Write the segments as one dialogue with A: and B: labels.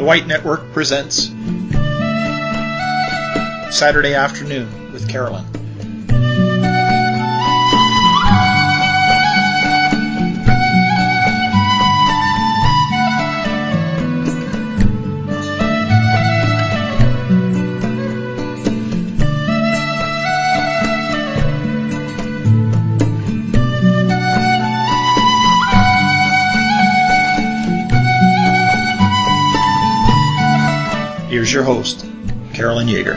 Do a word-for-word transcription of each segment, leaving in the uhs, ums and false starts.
A: The White Network presents Saturday Afternoon with Carolyn. Here's your host, Carolyn Yeager.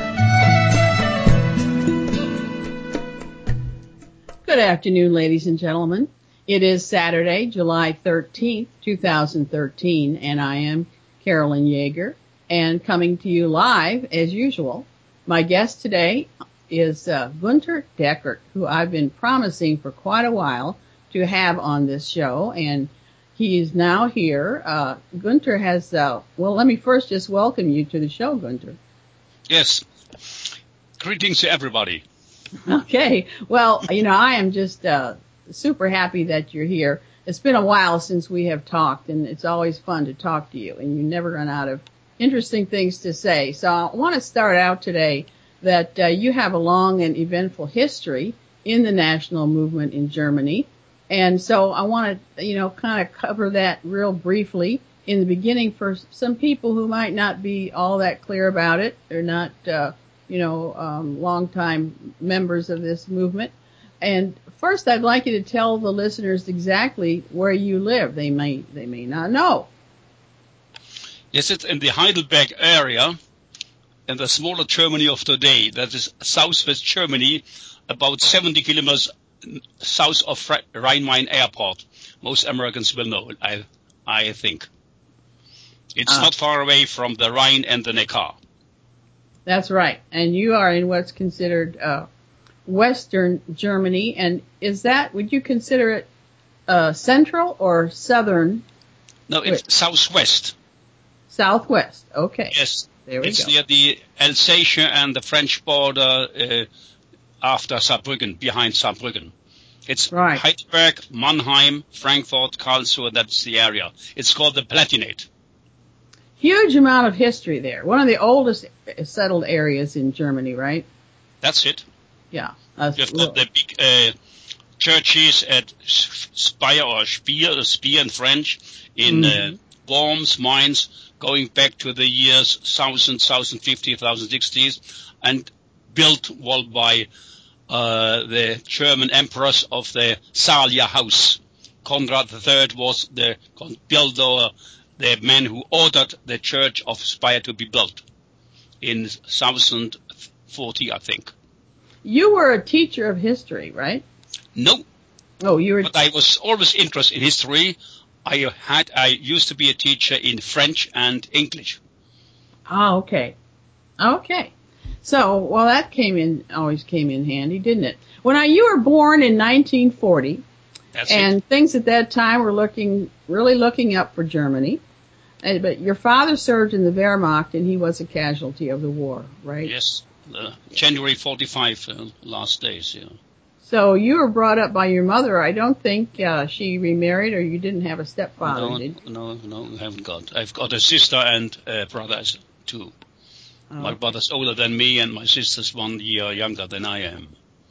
B: Good afternoon, ladies and gentlemen. It is Saturday, July thirteenth, twenty thirteen, and I am Carolyn Yeager, and coming to you live, as usual. My guest today is uh, Gunter Deckert, who I've been promising for quite a while to have on this show, and he is now here. Uh, Gunter has, uh, well, let me first just welcome you to the show, Gunter.
C: Yes. Greetings to everybody.
B: Okay. Well, you know, I am just uh, super happy that you're here. It's been a while since we have talked, and it's always fun to talk to you, and you never run out of interesting things to say. So I want to start out today that uh, you have a long and eventful history in the national movement in Germany. And so I want to, you know, kind of cover that real briefly in the beginning for some people who might not be all that clear about it. They're not, uh, you know, um, longtime members of this movement. And first, I'd like you to tell the listeners exactly where you live. They may, they may not know.
C: Yes, it's in the Heidelberg area, in the smaller Germany of today. That is southwest Germany, about seventy kilometers south of Rhein-Main Airport. Most Americans will know, I, I think. It's ah. not far away from the Rhine and the Neckar.
B: That's right. And you are in what's considered uh, Western Germany. And is that, would you consider it uh, central or southern?
C: No, it's Which? southwest.
B: Southwest. Okay.
C: Yes.
B: There we
C: it's
B: go.
C: near the Alsace and the French border uh, after Saarbrücken, behind Saarbrücken. It's
B: right.
C: Heidelberg, Mannheim, Frankfurt, Karlsruhe, that's the area. It's called the Palatinate.
B: Huge amount of history there. One of the oldest settled areas in Germany, right?
C: That's it.
B: Yeah.
C: You've got the big uh, churches at Speyer or Spier, Spier in French, in mm-hmm. uh, Worms, Mainz, going back to the years one thousand, one thousand fifty, one thousand sixties, and built well by uh, the German emperors of the Salia house. Conrad the Third was the builder, the man who ordered the church of Speyer to be built in one thousand forty, I think.
B: You were a teacher of history, right?
C: No.
B: Oh, you were.
C: But I was always interested in history. I had, I used to be a teacher in French and English.
B: Ah, okay. Okay. So, well, that came in, always came in handy, didn't it? When I, you were born in nineteen forty,
C: That's
B: and
C: it.
B: things at that time were looking, really looking up for Germany. Uh, but your father served in the Wehrmacht, and he was a casualty of the war, right?
C: Yes, uh, January forty-five, uh, last days, yeah.
B: So you were brought up by your mother. I don't think uh, she remarried, or you didn't have a stepfather,
C: no,
B: did you?
C: No, no, I haven't got. I've got a sister and uh, brothers, too. Oh. My brother's older than me, and my sister's one year younger than I am.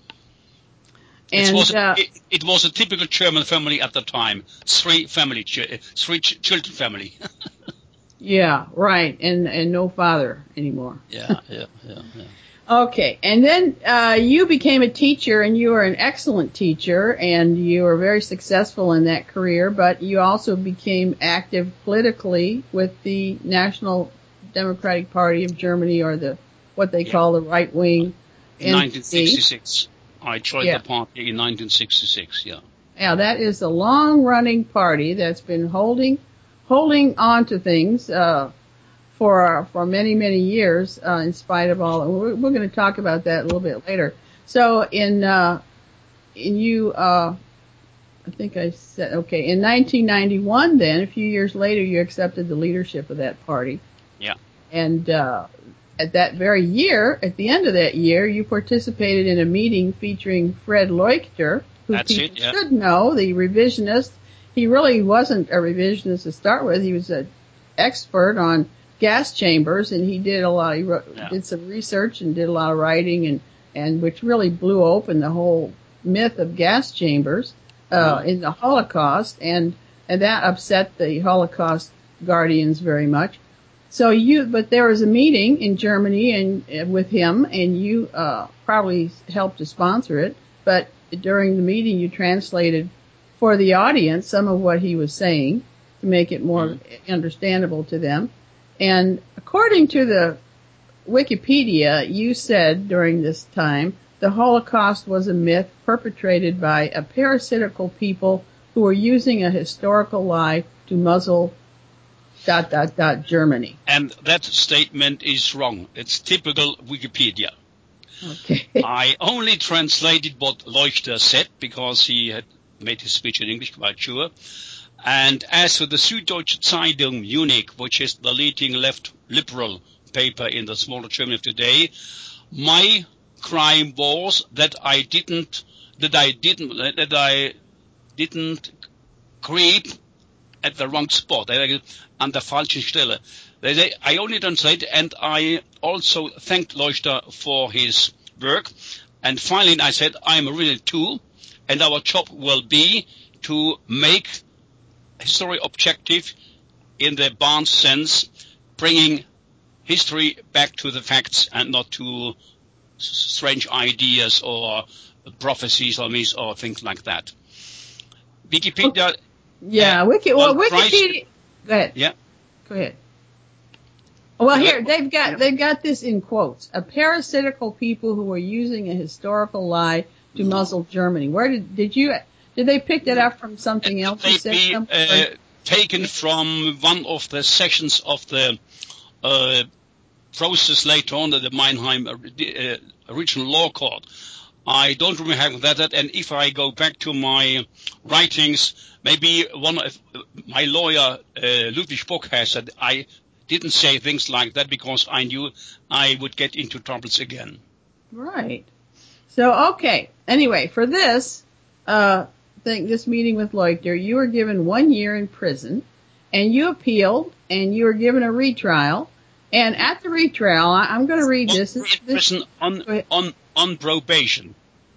B: And,
C: it, was a,
B: uh,
C: it, it was a typical German family at the time. Three family, three ch- children family.
B: Yeah, right, and and no father anymore.
C: Yeah, yeah, yeah, yeah.
B: Okay, and then uh, you became a teacher, and you were an excellent teacher, and you were very successful in that career, but you also became active politically with the National Democratic Party of Germany, or the what they yeah. call the right wing.
C: In nineteen sixty-six, I joined
B: yeah.
C: the party in nineteen sixty-six. Yeah.
B: Yeah, that is a long-running party that's been holding holding on to things uh, for for many many years, uh, in spite of all. We're, we're going to talk about that a little bit later. So in uh, in you, uh, I think I said okay. In nineteen ninety-one, then a few years later, you accepted the leadership of that party.
C: Yeah.
B: And uh, at that very year, at the end of that year, you participated in a meeting featuring Fred Leuchter, who
C: That's
B: people
C: it, yeah.
B: should know, the revisionist. He really wasn't a revisionist to start with. He was an expert on gas chambers, and he did a lot. He wrote,
C: Yeah.
B: did some research and did a lot of writing, and and which really blew open the whole myth of gas chambers uh,
C: Mm-hmm.
B: in the Holocaust, and and that upset the Holocaust guardians very much. So you, but there was a meeting in Germany and uh, with him, and you uh, probably helped to sponsor it. But during the meeting, you translated for the audience some of what he was saying to make it more mm-hmm. understandable to them. And according to the Wikipedia, you said during this time the Holocaust was a myth perpetrated by a parasitical people who were using a historical lie to muzzle dot dot dot Germany.
C: And that statement is wrong. It's typical Wikipedia.
B: Okay.
C: I only translated what Leuchter said because he had made his speech in English, quite sure. And as for the Süddeutsche Zeitung Munich, which is the leading left liberal paper in the smaller Germany of today, my crime was that I didn't, that I didn't, that I didn't creep at the wrong spot, an der falschen Stelle. I only translated, and I also thanked Leuchter for his work. And finally, I said, I'm a real tool, and our job will be to make history objective in the Barnes sense, bringing history back to the facts and not to strange ideas or prophecies or myths or things like that. Wikipedia.
B: Okay. Yeah, uh, Wiki, well, Wikipedia. Go ahead.
C: Yeah.
B: Go ahead. Well, here they've got yeah. they've got this in quotes: a parasitical people who were using a historical lie to no. muzzle Germany. Where did did you did they pick that up from something else?
C: They be uh, taken from one of the sections of the uh, process later on at the Mannheim uh, Regional Law Court. I don't really have that, and if I go back to my writings, maybe one of my lawyer, uh, Ludwig Spock, has said I didn't say things like that because I knew I would get into troubles again.
B: Right. So, okay. Anyway, for this, uh, thing, this meeting with Leuchter, you were given one year in prison, and you appealed, and you were given a retrial. And at the retrial, I, I'm going to read
C: one
B: this.
C: Year in prison on, on, on probation.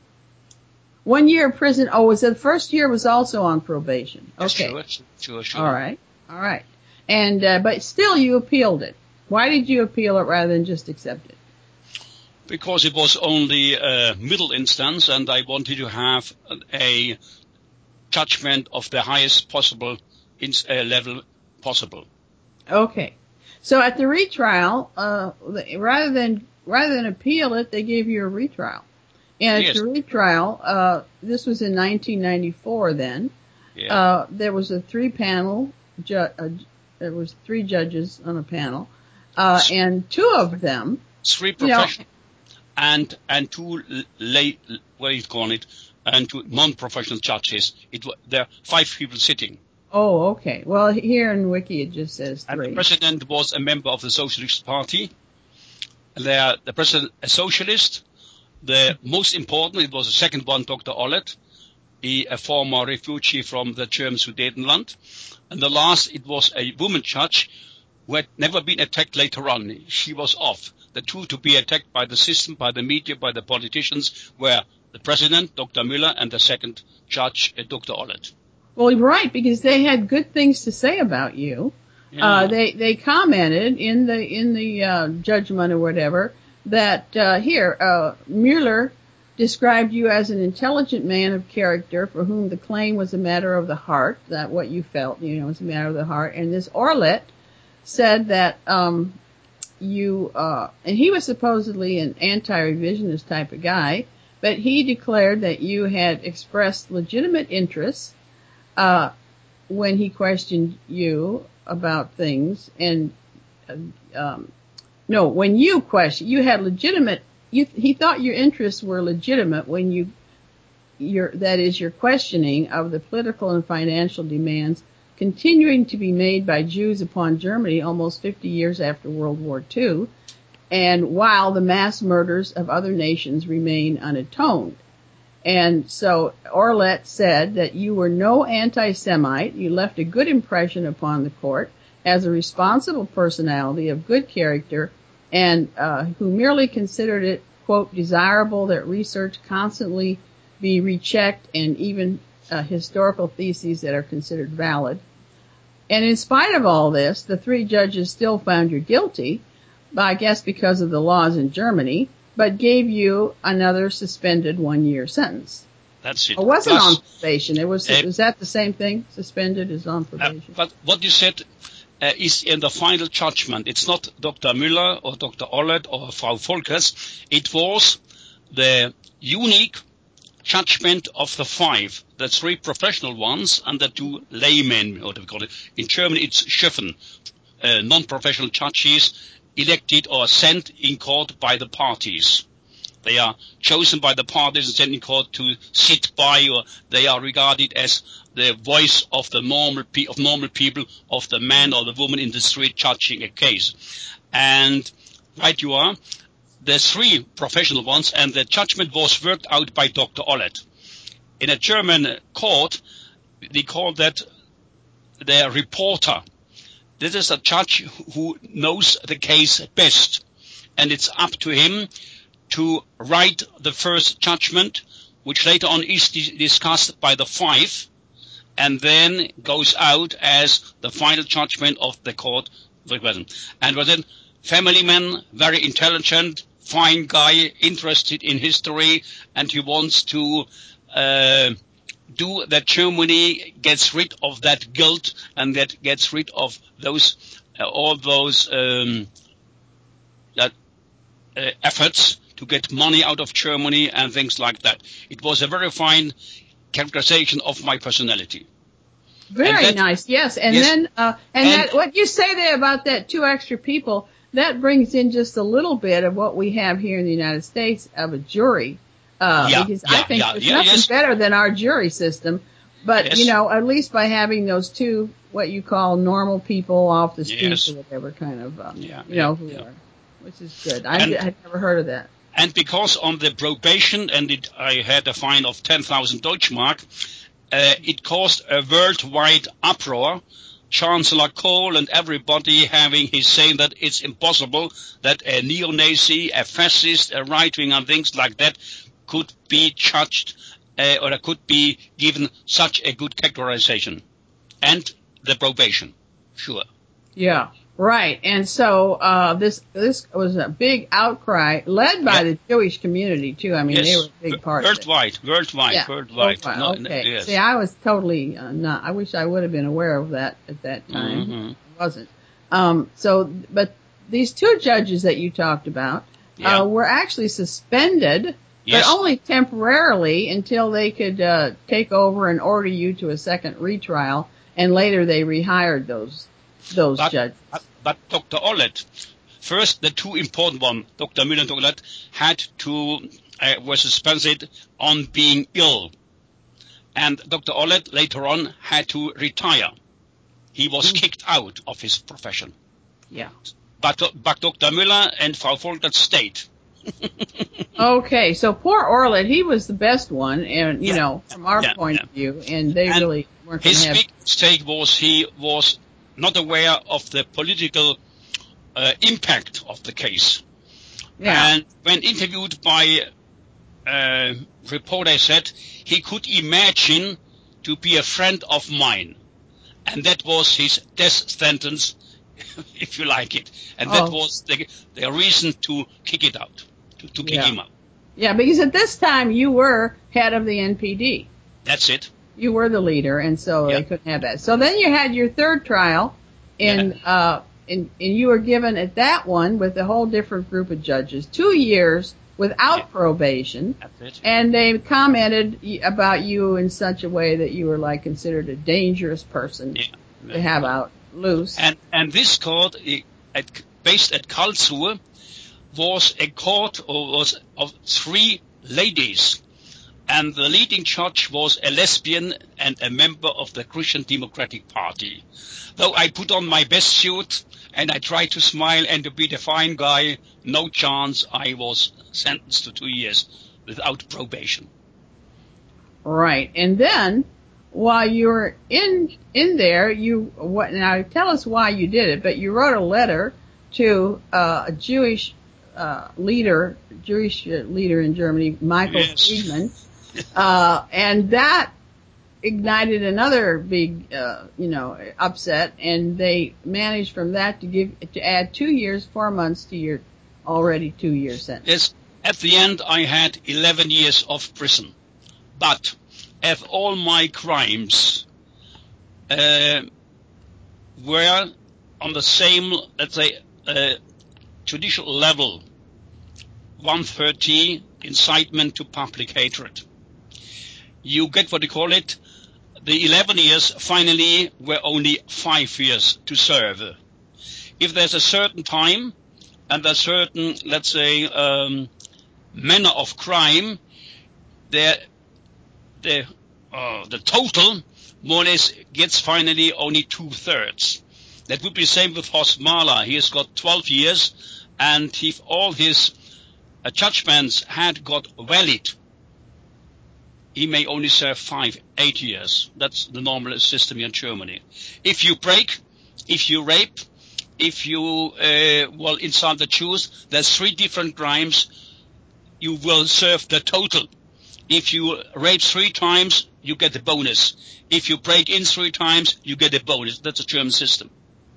B: One year in prison. Oh, was it the first year was also on probation? Okay.
C: Sure, sure, sure.
B: All right. All right. And, uh, but still you appealed it. Why did you appeal it rather than just accept it?
C: Because it was only a middle instance and I wanted to have a judgment of the highest possible in, uh, level possible.
B: Okay. So at the retrial, uh, rather than, rather than appeal it, they gave you a retrial. And
C: yes.
B: at the retrial, uh, this was in nineteen ninety-four then,
C: yeah.
B: uh, there was a three panel, ju- uh, there was three judges on a panel, uh, and two of them,
C: three professional you know, and, and two lay, what do you call it, and two non-professional judges. It was, there are five people sitting.
B: Oh, okay. Well, here in Wiki it just says three.
C: And the president was a member of the Socialist Party. There, the president, a socialist. The most important, it was the second one, Doctor Ollett, he, a former refugee from the German Sudetenland. And the last, it was a woman judge who had never been attacked later on. She was off. The two to be attacked by the system, by the media, by the politicians were the president, Doctor Müller, and the second judge, uh, Doctor Ollett.
B: Well, right, because they had good things to say about you. Yeah. Uh, they, they commented in the, in the, uh, judgment or whatever that, uh, here, uh, Müller described you as an intelligent man of character for whom the claim was a matter of the heart, that what you felt, you know, was a matter of the heart. And this Ollett said that, um, you, uh, and he was supposedly an anti-revisionist type of guy, but he declared that you had expressed legitimate interests, uh, when he questioned you about things and, um, no, when you question, you had legitimate, you, he thought your interests were legitimate when you, your, that is your questioning of the political and financial demands continuing to be made by Jews upon Germany almost fifty years after World War Two, and while the mass murders of other nations remain unatoned. And so Ollett said that you were no anti-Semite, you left a good impression upon the court, as a responsible personality of good character and uh, who merely considered it, quote, desirable that research constantly be rechecked and even uh, historical theses that are considered valid. And in spite of all this, the three judges still found you guilty, I guess because of the laws in Germany, but gave you another suspended one-year sentence.
C: That's it.
B: It wasn't
C: Plus,
B: on probation. It was.
C: uh,
B: Was that the same thing? Suspended is on
C: uh,
B: probation.
C: but what you said uh, is in the final judgment. It's not Doctor Müller or Doctor Ollett or Frau Volkers. It was the unique judgment of the five, the three professional ones and the two laymen, or we call it. In Germany, it's Schöffen, uh, non-professional judges elected or sent in court by the parties. They are chosen by the parties and sent in court to sit by, or they are regarded as the voice of the normal pe- of normal people, of the man or the woman in the street judging a case. And right you are, the three professional ones, and the judgment was worked out by Doctor Ollett. In a German court, they call that the reporter. This is a judge who knows the case best, and it's up to him to write the first judgment, which later on is di- discussed by the five, and then goes out as the final judgment of the court. And was then family man, very intelligent, fine guy, interested in history, and he wants to uh, do that Germany gets rid of that guilt and that gets rid of those uh, all those um, that uh, efforts to get money out of Germany and things like that. It was a very fine characterization of my personality.
B: Very
C: that,
B: nice, yes. And
C: yes,
B: then, uh, and,
C: and
B: that what you say there about that two extra people, that brings in just a little bit of what we have here in the United States of a jury. Uh,
C: yeah,
B: because
C: yeah,
B: I think
C: yeah,
B: there's
C: yeah,
B: nothing
C: yes.
B: better than our jury system. But,
C: Yes.
B: you know, at least by having those two, what you call normal people off the streets
C: Yes.
B: or whatever kind of, um,
C: Yeah,
B: you know,
C: yeah,
B: who
C: yeah.
B: are, which is good. I
C: And-
B: had never heard of that.
C: And because on the probation, and it, I had a fine of ten thousand Deutschmark, uh, it caused a worldwide uproar. Chancellor Kohl and everybody having his saying that it's impossible that a neo-Nazi, a fascist, a right-wing and things like that could be judged uh, or could be given such a good categorization. And the probation, sure.
B: Yeah, right. And so uh this this was a big outcry led by
C: Yeah.
B: the Jewish community too. I mean,
C: Yes.
B: they were a big part of it.
C: Worldwide, worldwide,
B: Yeah,
C: worldwide.
B: worldwide.
C: No,
B: Okay.
C: yes.
B: See, I was totally uh, not. I wish I would have been aware of that at that time.
C: Mhm.
B: I wasn't. Um. So, but these two judges that you talked about
C: Yeah.
B: uh, were actually suspended,
C: Yes.
B: but only temporarily until they could uh, take over and order you to a second retrial, and later they rehired those those
C: But,
B: judges.
C: but, but Doctor Ollett, first the two important one, Doctor Müller and Doctor Ollett, had to, uh, were suspended on being ill. And Doctor Ollett later on had to retire. He was
B: Mm.
C: kicked out of his profession.
B: Yeah.
C: But, but Doctor Müller and Frau Volkert stayed.
B: Okay, so poor Orlet, he was the best one, and you
C: Yeah.
B: know, from our
C: Yeah,
B: point
C: yeah.
B: of view, and they
C: And
B: really weren't going
C: His
B: to have.
C: big mistake was he was not aware of the political uh, impact of the case.
B: Yeah.
C: And when interviewed by a reporter, said he could imagine to be a friend of mine. And that was his death sentence, if you like it. And that
B: Oh.
C: was the, the reason to kick it out, to, to kick
B: Yeah.
C: him out.
B: Yeah, because at this time you were head of the N P D.
C: That's it.
B: You were the leader, and so
C: Yeah.
B: they couldn't have that. So then you had your third trial, and uh, and, and you were given at that one with a whole different group of judges, two years without
C: Yeah.
B: probation,
C: That's it.
B: and they commented y- about you in such a way that you were like considered a dangerous person
C: Yeah.
B: to have out loose.
C: And, and this court, eh, at, based at Karlsruhe, was a court or was of three ladies. And the leading judge was a lesbian and a member of the Christian Democratic Party. Though I put on my best suit and I tried to smile and to be the fine guy, no chance, I was sentenced to two years without probation.
B: Right. And then while you were in in there, you what now? Tell us why you did it. But you wrote a letter to uh, a Jewish uh, leader, Jewish leader in Germany, Michael
C: Yes.
B: Friedman, uh, and that ignited another big, uh, you know, upset. And they managed from that to give to add two years, four months to your already two year sentence.
C: Yes. At the end, I had eleven years of prison, but as all my crimes uh, were on the same, let's say, uh, judicial level, one thirty, incitement to public hatred. You get what you call it. The eleven years finally were only five years to serve. If there's a certain time and a certain, let's say, um, manner of crime, the the uh, the total more or less gets finally only two thirds. That would be the same with Horst Mahler. He has got twelve years, and if all his uh, judgments had got valid, he may only serve five, eight years. That's the normal system in Germany. If you break, if you rape, if you uh, well insult the Jews, there's three different crimes. You will serve the total. If you rape three times, you get a bonus. If you break in three times, you get a bonus. That's a German system.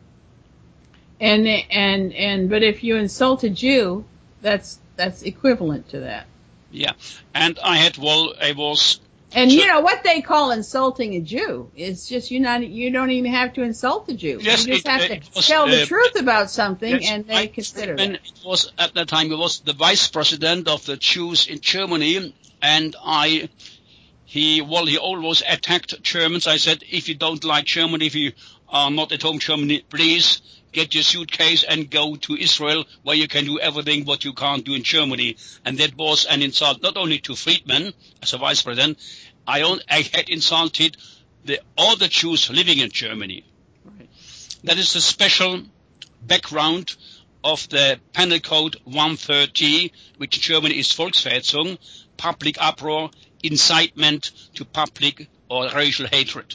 B: And and and but if you insult a Jew, that's that's equivalent to that.
C: Yeah, and I had well, I was.
B: And you know what they call insulting a Jew? It's just you not you don't even have to insult the Jew.
C: Yes,
B: you just
C: it,
B: have
C: uh,
B: to
C: it was,
B: tell the
C: uh,
B: truth about something,
C: yes,
B: and they
C: I,
B: consider
C: and
B: it.
C: it was at that time. He was the vice president of the Jews in Germany, and I. He well, he always attacked Germans. I said, if you don't like Germany, if you are not at home, Germany, please get your suitcase and go to Israel, where you can do everything what you can't do in Germany. And that was an insult not only to Friedman as a vice president. I, on, I had insulted the all the Jews living in Germany.
B: Right.
C: That is the special background of the Penal Code one thirty, which in Germany is Volksverhetzung, public uproar, incitement to public or racial hatred.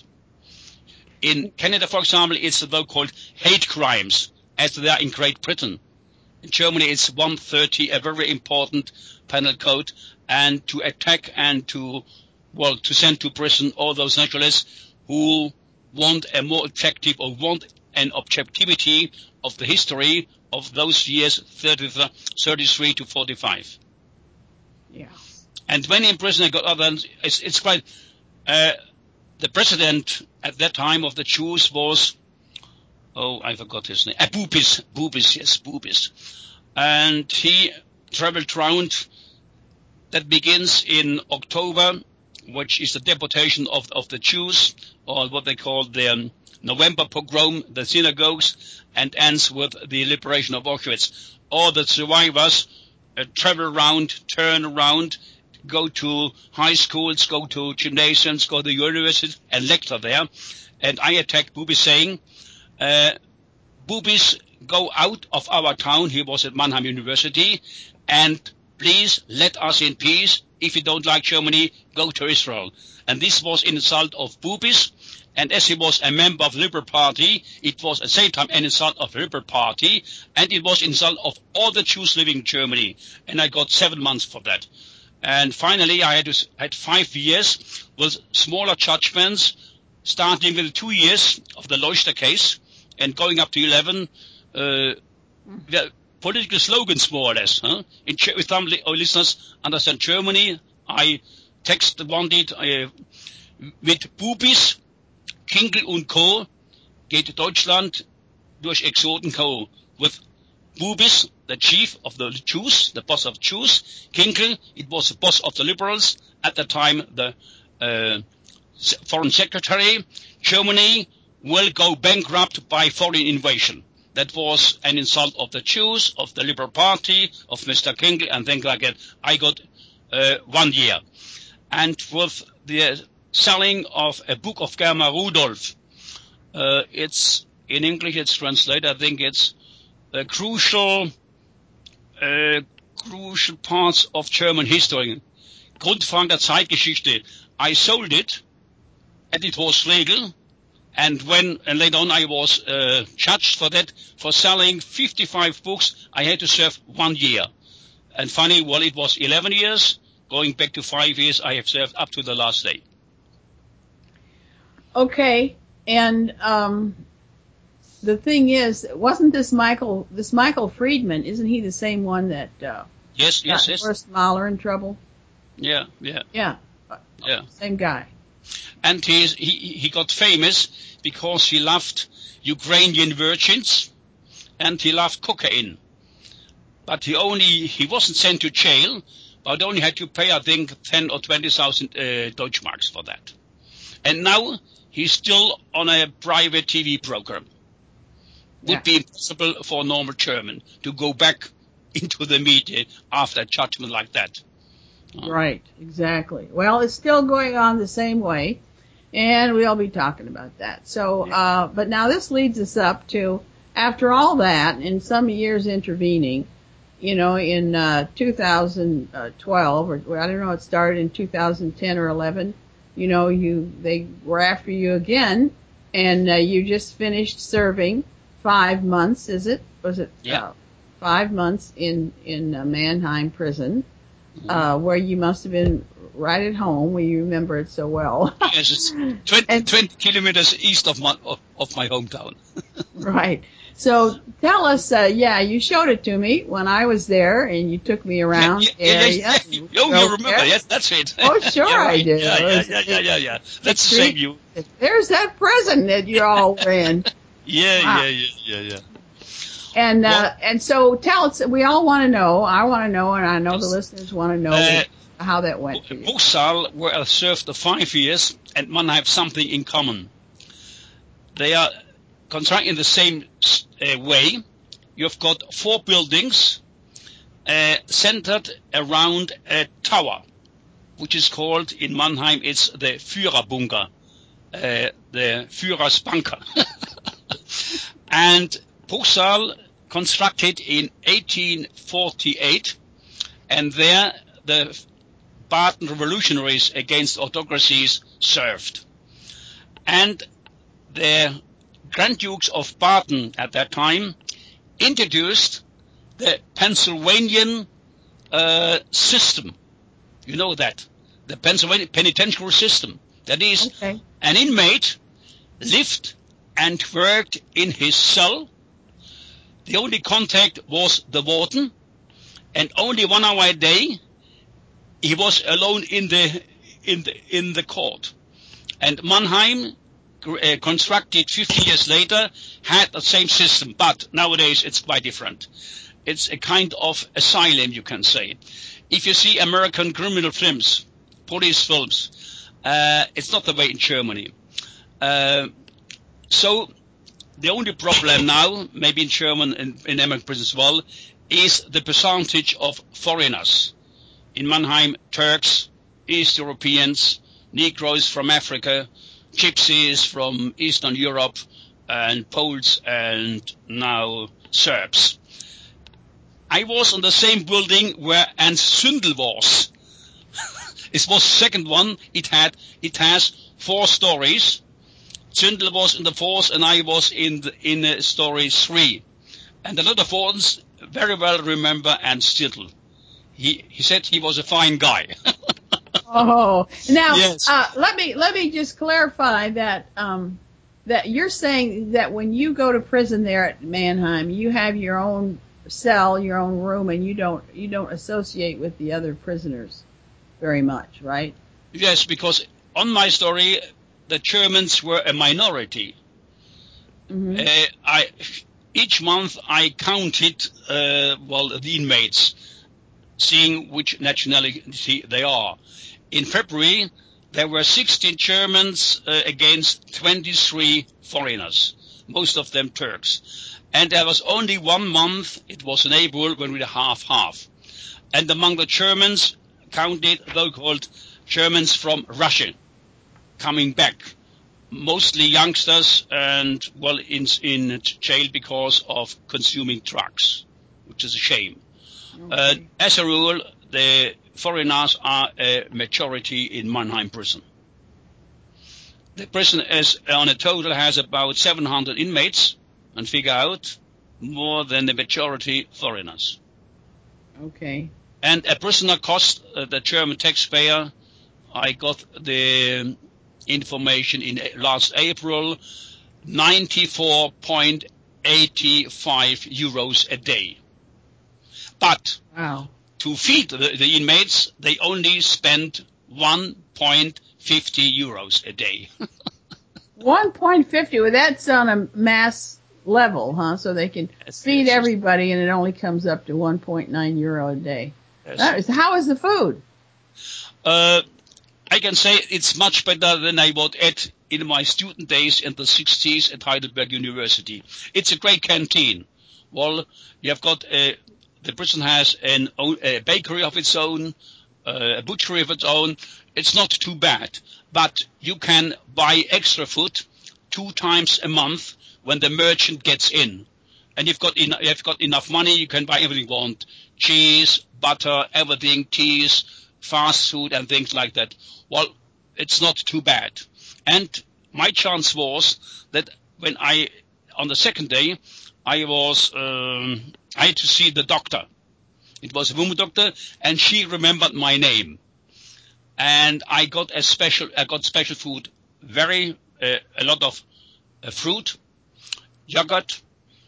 C: In Canada, for example, it's the so-called hate crimes, as they are in Great Britain. In Germany, it's one thirty, a very important penal code, and to attack and to, well, to send to prison all those nationalists who want a more objective or want an objectivity of the history of those years, thirty-three to forty-five.
B: Yeah.
C: And when in prison I got other, it's, it's quite, uh, the president at that time of the Jews was, oh, I forgot his name, uh, Bubis, Bubis, yes, Bubis. And he traveled around, that begins in October, which is the deportation of, of the Jews, or what they call the um, November pogrom, the synagogues, and ends with the liberation of Auschwitz. All the survivors uh, travel around, turn around, go to high schools, go to gymnasiums, go to universities, and lecture there. And I attacked Bubis saying, uh, Bubis, go out of our town. He was at Mannheim University, and please let us in peace. If you don't like Germany, go to Israel. And this was an insult of Bubis. And as he was a member of the Liberal Party, it was at the same time an insult of the Liberal Party, and it was an insult of all the Jews living in Germany. And I got seven months for that. And finally, I had, to, had five years with smaller judgments, starting with two years of the Leuchter case and going up to eleven. Uh, the political slogans, more or less. Huh? In with some listeners understand Germany, I text wanted uh, mit Bubis, Kinkel und Co. geht Deutschland durch Exoten Co. With Bubis, the chief of the Jews, the boss of Jews. Kinkel, it was the boss of the liberals. At the time, the uh, foreign secretary. Germany will go bankrupt by foreign invasion. That was an insult of the Jews, of the Liberal Party, of Mister Kinkel, and things like that. I got uh, one year. And with the selling of a book of Germa Rudolph, uh, it's, in English it's translated, I think it's uh, crucial, uh, crucial parts of German history. Grundfragen der Zeitgeschichte. I sold it and it was legal. And when and later on I was uh, judged for that, for selling fifty-five books, I had to serve one year. And funny, well, it was eleven years. Going back to five years, I have served up to the last day.
B: Okay, and um, the thing is, wasn't this Michael? This Michael Friedman, isn't he the same one that uh,
C: yes,
B: got
C: yes, yes.
B: Horst Mahler in trouble?
C: Yeah, yeah,
B: Yeah,
C: yeah.
B: Same guy.
C: And he he he got famous because he loved Ukrainian virgins, and he loved cocaine. But he only he wasn't sent to jail, but only had to pay, I think, ten or twenty thousand uh, Deutschmarks for that. And now he's still on a private T V program.
B: Yeah.
C: Would be impossible for a normal German to go back into the media after a judgment like that. Uh,
B: Right, exactly. Well, it's still going on the same way, and we'll be talking about that. So, uh, but now this leads us up to, after all that, and some years intervening, you know, in uh, two thousand twelve, or I don't know, it started in two thousand ten or eleven, you know, you they were after you again, and uh, you just finished serving five months, is it? Was it
C: Yeah.
B: uh, five months in, in uh, Mannheim prison? Uh, where you must have been right at home, where you remember it so well.
C: Yes, it's twenty,
B: And-
C: twenty kilometers east of my of, of my hometown.
B: Right. So tell us, uh, yeah, you showed it to me when I was there, and you took me around
C: yeah,
B: the
C: yeah,
B: area.
C: yeah, yeah. Oh, you remember?
B: There.
C: Yes, that's it.
B: Oh, sure
C: Yeah,
B: I
C: right.
B: do.
C: Yeah,
B: It
C: yeah,
B: was-
C: yeah, yeah, yeah, yeah. That's the
B: Street-
C: same view.
B: There's that prison that you all were in.
C: Yeah,
B: Wow.
C: yeah, yeah, yeah, yeah.
B: And, uh,
C: Well-
B: and so tell us, we all want to know, I want to know, and I know the
C: Yes.
B: listeners want to know
C: Uh,
B: how that went for you.
C: Bruchsal, where I served the five years, and Mannheim have something in common. They are constructed in the same uh, way. You've got four buildings uh, centered around a tower, which is called in Mannheim, it's the Führerbunker, uh, the Führer's bunker. And Bruchsal constructed in eighteen forty-eight, and there the Baden revolutionaries against autocracies served. And the Grand Dukes of Baden at that time introduced the Pennsylvanian uh, system. You know that. The Pennsylvania penitentiary system. That is,
B: Okay.
C: an inmate lived and worked in his cell. The only contact was the warden, and only one hour a day he was alone in the in the in the court. And Mannheim, uh, constructed fifty years later, had the same system, but nowadays it's quite different. It's a kind of asylum, you can say. If you see American criminal films, police films, uh, it's not the way in Germany. Uh, so the only problem now, maybe in German and in American prisons as well, is the percentage of foreigners. In Mannheim, Turks, East Europeans, Negroes from Africa, Gypsies from Eastern Europe, and Poles, and now Serbs. I was on the same building where Ernst Zündel was. It was the second one. It had, it has four stories. Zündel was in the fourth, and I was in the, in uh, story three. And a lot of ones very well remember Ernst Zündel. He he said he was a fine guy.
B: Oh, now
C: Yes.
B: uh, let me let me just clarify that um, that you're saying that when you go to prison there at Mannheim, you have your own cell, your own room, and you don't you don't associate with the other prisoners very much, right?
C: Yes, because on my story, the Germans were a minority.
B: Mm-hmm.
C: Uh, I each month I counted uh, well the inmates, seeing which nationality they are. In February, there were sixteen Germans uh, against twenty-three foreigners, most of them Turks. And there was only one month, it was in April, when we were half-half. And among the Germans, counted so-called Germans from Russia, coming back. Mostly youngsters and, well, in, in jail because of consuming drugs, which is a shame. Uh,
B: Okay.
C: as a rule, the foreigners are a majority in Mannheim prison. the prison is on a total has about seven hundred inmates, and figure out more than the majority foreigners.
B: Okay.
C: And a prisoner cost uh, the German taxpayer, I got the information in last April, ninety-four point eight five euros a day. But
B: wow.
C: to feed the, the inmates, they only spent one point five zero euros a day.
B: one point five zero, well, that's on a mass level, huh? So they can
C: Yes,
B: feed
C: yes,
B: everybody, and it only comes up to one point nine euro a day.
C: yes.
B: That is, how is the food?
C: Uh, I can say it's much better than I would eat in my student days in the sixties at Heidelberg University. It's a great canteen. Well, you have got a, the prison has an own, a bakery of its own, uh, a butchery of its own. It's not too bad, but you can buy extra food two times a month when the merchant gets in. And you've got, en- you've got enough money, you can buy everything you want. Cheese, butter, everything, teas, fast food and things like that. Well, it's not too bad. And my chance was that when I, on the second day, I was, um, I had to see the doctor. It was a woman doctor, and she remembered my name. And I got a special, I got special food, very, uh, a lot of uh, fruit, yogurt,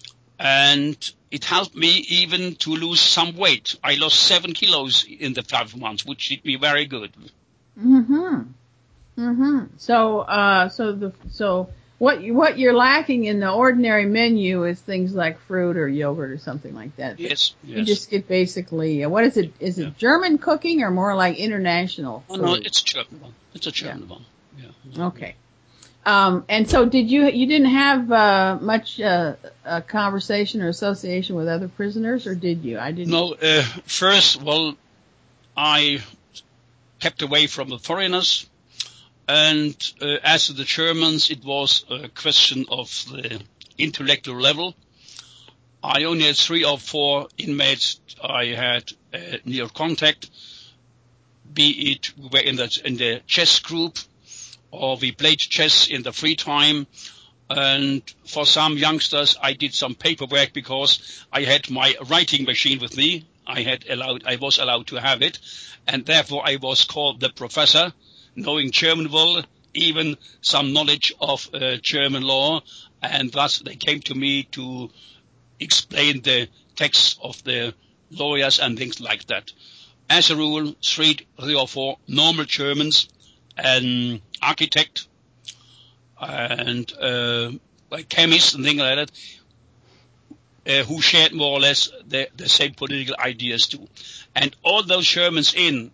C: and it helped me even to lose some weight. I lost seven kilos in the five months, which did me very good.
B: Mm-hmm. Mm-hmm. So, uh, so the, so what, you, what you're lacking in the ordinary menu is things like fruit or yogurt or something like that.
C: Yes,
B: You
C: yes.
B: just get basically, uh, what is it? Is it
C: Yeah.
B: German cooking or more like international
C: Oh,
B: food?
C: no, it's a German one. It's a German
B: Yeah.
C: one. Yeah.
B: Okay. Um, and so did you, you didn't have, uh, much, uh, uh, conversation or association with other prisoners, or did you? I didn't.
C: No, uh, first, well, I kept away from the foreigners, and uh, as to the Germans, it was a question of the intellectual level. I only had three or four inmates I had uh, near contact, be it we were in the, in the chess group, or we played chess in the free time. And for some youngsters, I did some paperwork because I had my writing machine with me. I had allowed, I was allowed to have it, and therefore I was called the professor, knowing German well, even some knowledge of uh, German law, and thus they came to me to explain the texts of the lawyers and things like that. As a rule, three, three or four normal Germans, an architect, and uh, a chemist and things like that, uh, who shared more or less the, the same political ideas too. And all those Germans in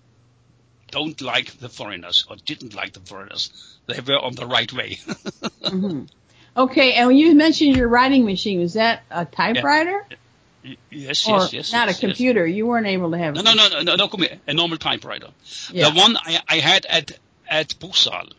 C: don't like the foreigners, or didn't like the foreigners. They were on the right way.
B: Mm-hmm. Okay, and when you mentioned your writing machine, was that a typewriter?
C: Yeah. Yes,
B: or
C: yes, yes.
B: not
C: yes,
B: a computer?
C: Yes.
B: You weren't able to have
C: No,
B: a
C: no, no, no, no, no, come here. A normal typewriter.
B: Yeah.
C: The one I, I had at, at Buchsal.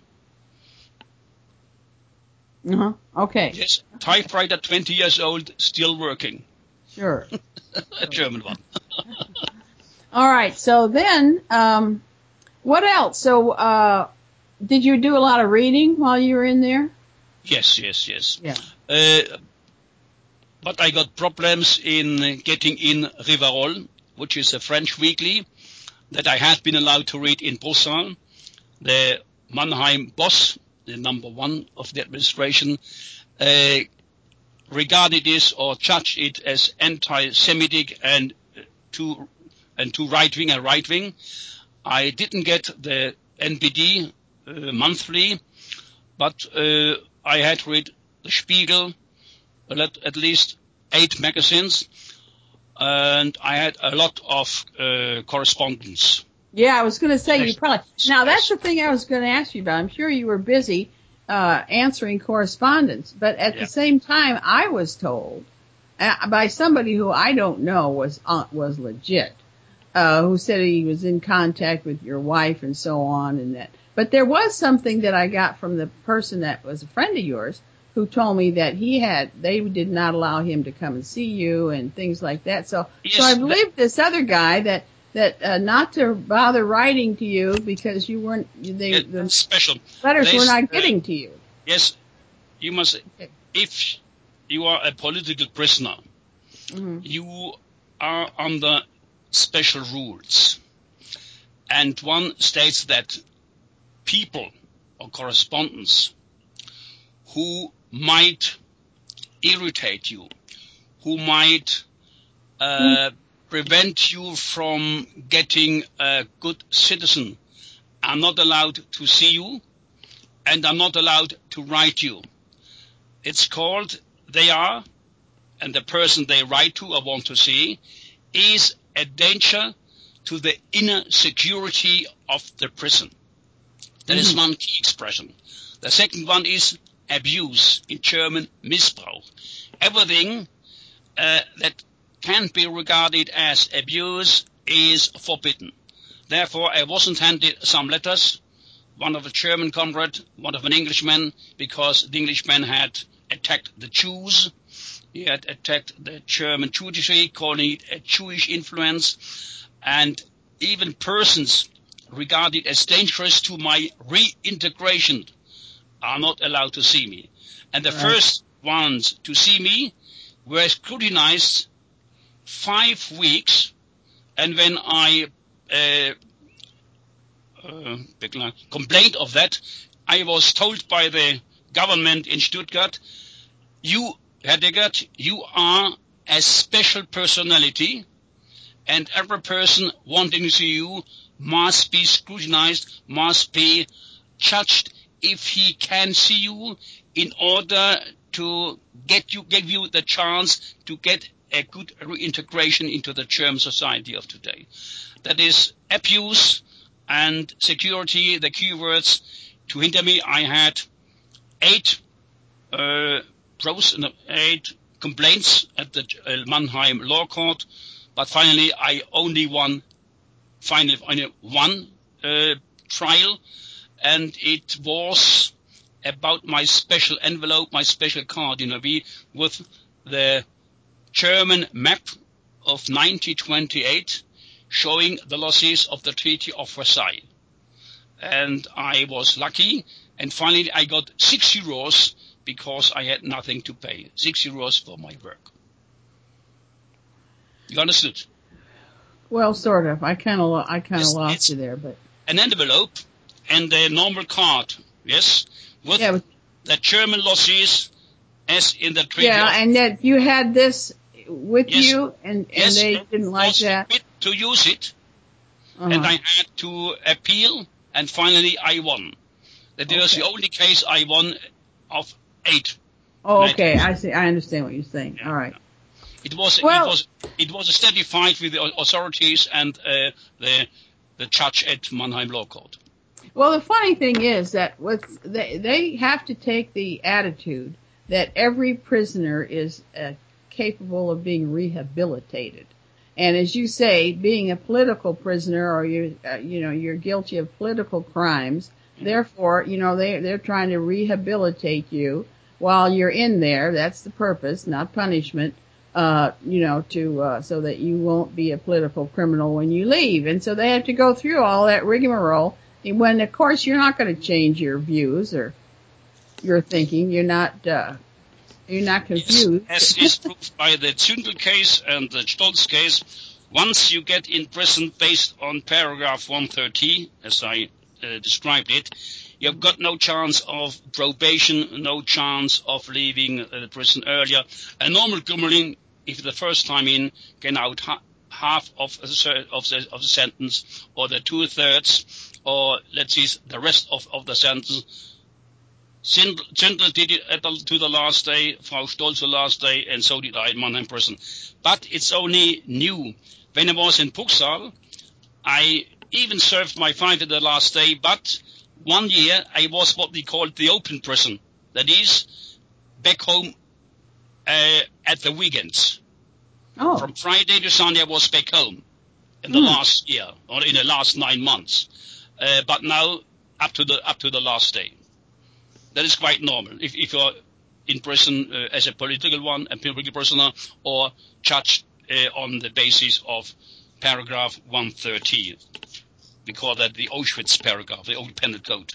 B: Uh-huh. Okay.
C: Yes, typewriter, twenty years old, still working.
B: Sure.
C: A German one.
B: All right. So then, um, what else? So, uh, did you do a lot of reading while you were in there?
C: Yes, yes, yes.
B: Yeah.
C: Uh, but I got problems in getting in Rivarol, which is a French weekly that I had been allowed to read in Brussels. The Mannheim boss, the number one of the administration, uh, regarded this or judged it as anti-Semitic and too and too right-wing and right-wing. I didn't get the N P D uh, monthly, but uh, I had read the Spiegel, at least eight magazines, and I had a lot of uh, correspondence.
B: Yeah, I was going to say you
C: Yes.
B: probably. Now that's
C: Yes.
B: the thing I was going to ask you about. I'm sure you were busy uh answering correspondence, but at
C: Yeah.
B: the same time, I was told uh, by somebody who I don't know was uh, was legit, uh, who said he was in contact with your wife and so on, and that. But there was something that I got from the person that was a friend of yours who told me that he had they did not allow him to come and see you and things like that. So,
C: Yes,
B: so I
C: that-
B: believe this other guy that. that uh, not to bother writing to you because you weren't they
C: Yeah,
B: the
C: special.
B: letters were
C: There's,
B: not
C: uh,
B: getting to you.
C: Yes, you must.
B: Okay.
C: If you are a political prisoner,
B: Mhm.
C: you are under special rules, and one states that people or correspondents who might irritate you, who might uh, prevent you from getting a good citizen, are not allowed to see you and are not allowed to write you. It's called they are, and the person they write to or want to see is a danger to the inner security of the prison. That is one key expression. The second one is abuse, in German Missbrauch. Everything uh, that can be regarded as abuse is forbidden. Therefore, I wasn't handed some letters, one of a German comrade, one of an Englishman, because the Englishman had attacked the Jews. He had attacked the German judiciary, calling it a Jewish influence, and even persons regarded as dangerous to my reintegration are not allowed to see me. And the
B: Right.
C: first ones to see me were scrutinized five weeks, and when I uh, uh, complained of that, I was told by the government in Stuttgart, you, Herr Deckert, you are a special personality, and every person wanting to see you must be scrutinized, must be judged if he can see you in order to get you, give you the chance to get a good reintegration into the German society of today. That is abuse and security, the keywords. To hinder me, I had eight uh, pros, no, eight complaints at the uh, Mannheim Law Court, but finally I only won, finally only one uh, trial, and it was about my special envelope, my special card, you know, we, with the German map of nineteen twenty-eight, showing the losses of the Treaty of Versailles. And I was lucky, and finally I got six euros because I had nothing to pay. Six euros for my work. You understood?
B: Well, sort of. I kind of, I kind of
C: Yes,
B: lost
C: it's
B: you there, but
C: an envelope and a normal card, yes, with
B: yeah, but,
C: the German losses as in the Treaty
B: yeah,
C: of
B: and that you had this with
C: Yes.
B: you, and and
C: Yes,
B: they
C: it
B: didn't like
C: was
B: that.
C: forbidden to use it,
B: Uh-huh.
C: and I had to appeal, and finally I won. That was
B: Okay.
C: the only case I won of eight.
B: Oh,
C: Right.
B: okay. I see. I understand what you're saying.
C: Yeah.
B: All right.
C: It was
B: Well-
C: it was it was a steady fight with the authorities and uh, the the judge at Mannheim Law Court.
B: Well, the funny thing is that with they they have to take the attitude that every prisoner is uh, capable of being rehabilitated. And as you say, being a political prisoner, or you uh, you know you're guilty of political crimes, therefore you know they they're trying to rehabilitate you while you're in there. That's the purpose, not punishment. Uh, you know, to uh, so that you won't be a political criminal when you leave. And so they have to go through all that rigmarole. When of course you're not going to change your views or your thinking. You're not uh, you're not confused.
C: As is proved by the Zündel case and the Stolz case, once you get in prison based on paragraph one thirty, as I uh, described it, you've got no chance of probation, no chance of leaving uh, the prison earlier. A normal criminal, if the first time in, can out ha- half of the, of, the, of the sentence, or the two-thirds, or let's see, the rest of, of the sentence. Zündel did it at the, to the last day, Frau Stolz the last day, and so did I in Mannheim prison. But it's only new. When I was in Puxal, I even served my five at the last day, but one year I was what we called the open prison. That is, back home uh, at the weekends.
B: Oh,
C: From Friday to Sunday I was back home in the
B: Mm.
C: last year, or in the last nine months. Uh, but now, up to the up to the last day. That is quite normal. If, if you're in prison uh, as a political one, a political prisoner, or judged uh, on the basis of paragraph one thirty. We call that the Auschwitz paragraph, the old penal code.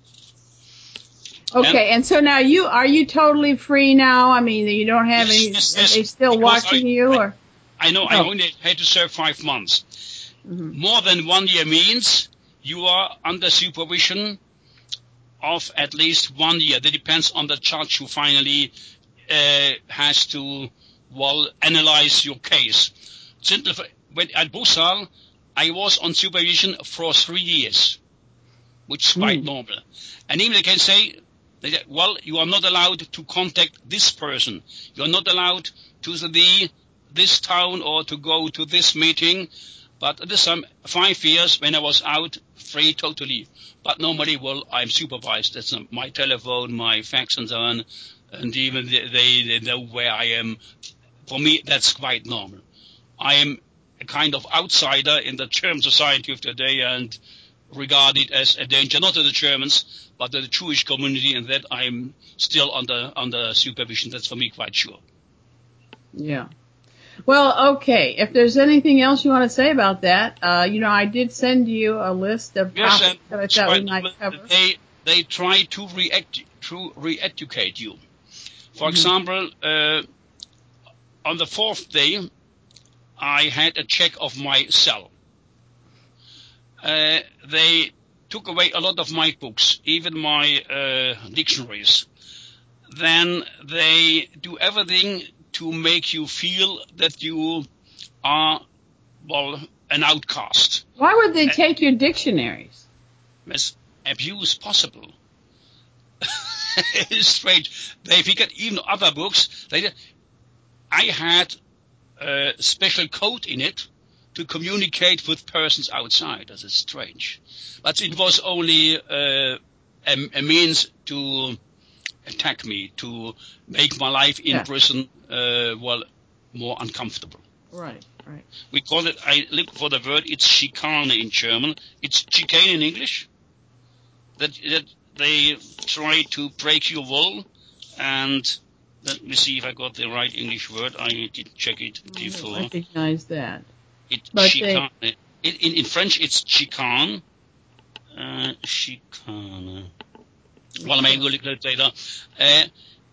B: Okay, and, and so now you are you totally free now? I mean, you don't have
C: yes,
B: any.
C: Yes,
B: are
C: yes,
B: they still watching
C: I,
B: you,
C: I,
B: or?
C: I know.
B: No.
C: I only had to serve five months. Mm-hmm. More than one year means you are under supervision of at least one year. That depends on the judge who finally uh, has to well analyze your case. When at Busal, I was on supervision for three years, which is quite mm. normal. And even they can say, well, you are not allowed to contact this person. You are not allowed to the this town or to go to this meeting. But this um, five years when I was out, free totally. But normally, well, I'm supervised. That's um, my telephone, my fax and so on. And even they, they know where I am. For me, that's quite normal. I am a kind of outsider in the German society of today and regarded as a danger, not to the Germans, but to the Jewish community, and that I'm still under under supervision. That's for me quite sure.
B: Yeah. Well, okay. If there's anything else you want to say about that, uh, you know, I did send you a list of
C: yes,
B: topics that I thought we might cover.
C: They they try to re-edu- to re-educate you. For mm-hmm. example, uh, on the fourth day, I had a check of my cell. Uh, they took away a lot of my books, even my uh, dictionaries. Then they do everything to make you feel that you are, well, an outcast.
B: Why would they take uh, your dictionaries?
C: As abuse possible. It's strange. They figured even other books. They, I had a special code in it to communicate with persons outside. That is strange. But it was only uh, a, a means to attack me, to make my life in yeah. prison, uh, well, more uncomfortable.
B: Right, right.
C: We call it, I look for the word, it's chicane in German. It's chicane in English. That, that they try to break your will, and let me see if I got the right English word. I did check it before.
B: I recognize that.
C: It's chicane. They... It, in, in French, it's chicane. Uh, chicane. Well, maybe we'll look at it later. Uh,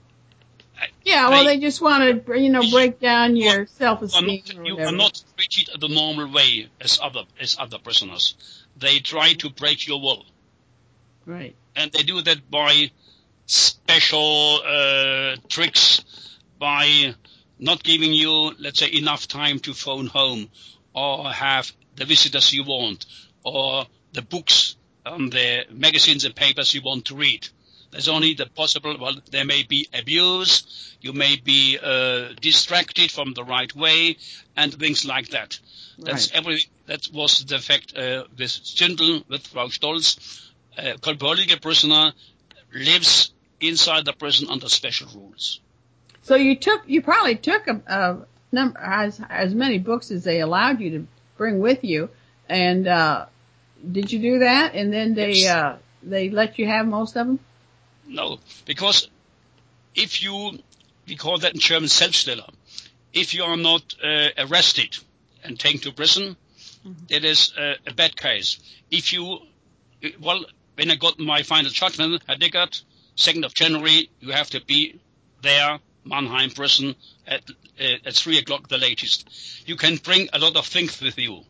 B: yeah, well, they, they just want to, you know, break down your self-esteem.
C: You are, not, you are not treated the normal way as other as other prisoners. They try to break your will.
B: Right.
C: And they do that by special uh, tricks, by not giving you, let's say, enough time to phone home, or have the visitors you want, or the books and the magazines and papers you want to read. There's only the possible, well, there may be abuse, you may be uh, distracted from the right way, and things like that. Right. That's every, that was the fact uh, with Stindl, with Frau Stolz. A political prisoner lives inside the prison under special rules.
B: So you took, you probably took a, a number, as, as many books as they allowed you to bring with you, and uh, did you do that? And then they
C: yes.
B: uh, they let you have most of them?
C: No, because if you, we call that in German Selbststelle, if you are not uh, arrested and taken to prison, mm-hmm. it is uh, a bad case. If you, well, when I got my final judgment, Herr Dickert, second of January, you have to be there, Mannheim prison, at, uh, at three o'clock the latest. You can bring a lot of things with you.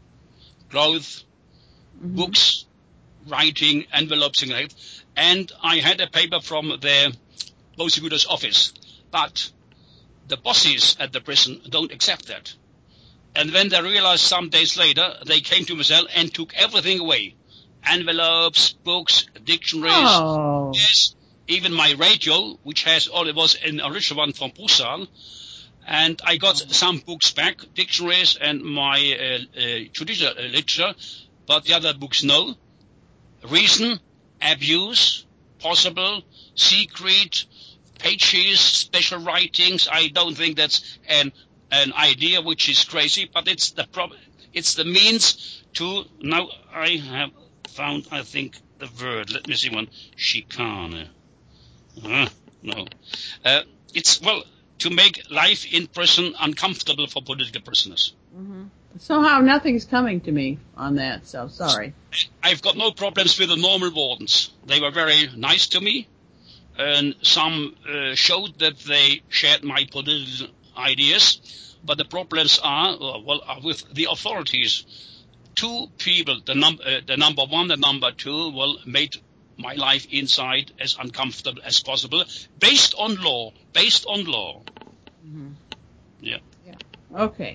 C: Clothes, mm-hmm. books, writing, envelopes, and that. And I had a paper from the prosecutor's office. But the bosses at the prison don't accept that. And when they realized some days later, they came to my cell and took everything away. Envelopes, books, dictionaries,
B: oh.
C: yes, even my radio, which has all it was an original one from Busal, and I got oh. some books back, dictionaries and my uh, uh, judicial literature, but the other books no. Reason, abuse, possible, secret, pages, special writings. I don't think that's an an idea which is crazy, but it's the prob- it's the means to now I have. Found, I think, the word. Let me see one. Chicane. Uh, no. Uh, it's, well, to make life in prison uncomfortable for political prisoners.
B: Mm-hmm. Somehow nothing's coming to me on that, so sorry.
C: I've got no problems with the normal wardens. They were very nice to me, and some uh, showed that they shared my political ideas. But the problems are, uh, well, are with the authorities. Two people, the, num- uh, the number one and number two, well, made my life inside as uncomfortable as possible, based on law. Based on law.
B: Mm-hmm.
C: Yeah.
B: Yeah. Okay.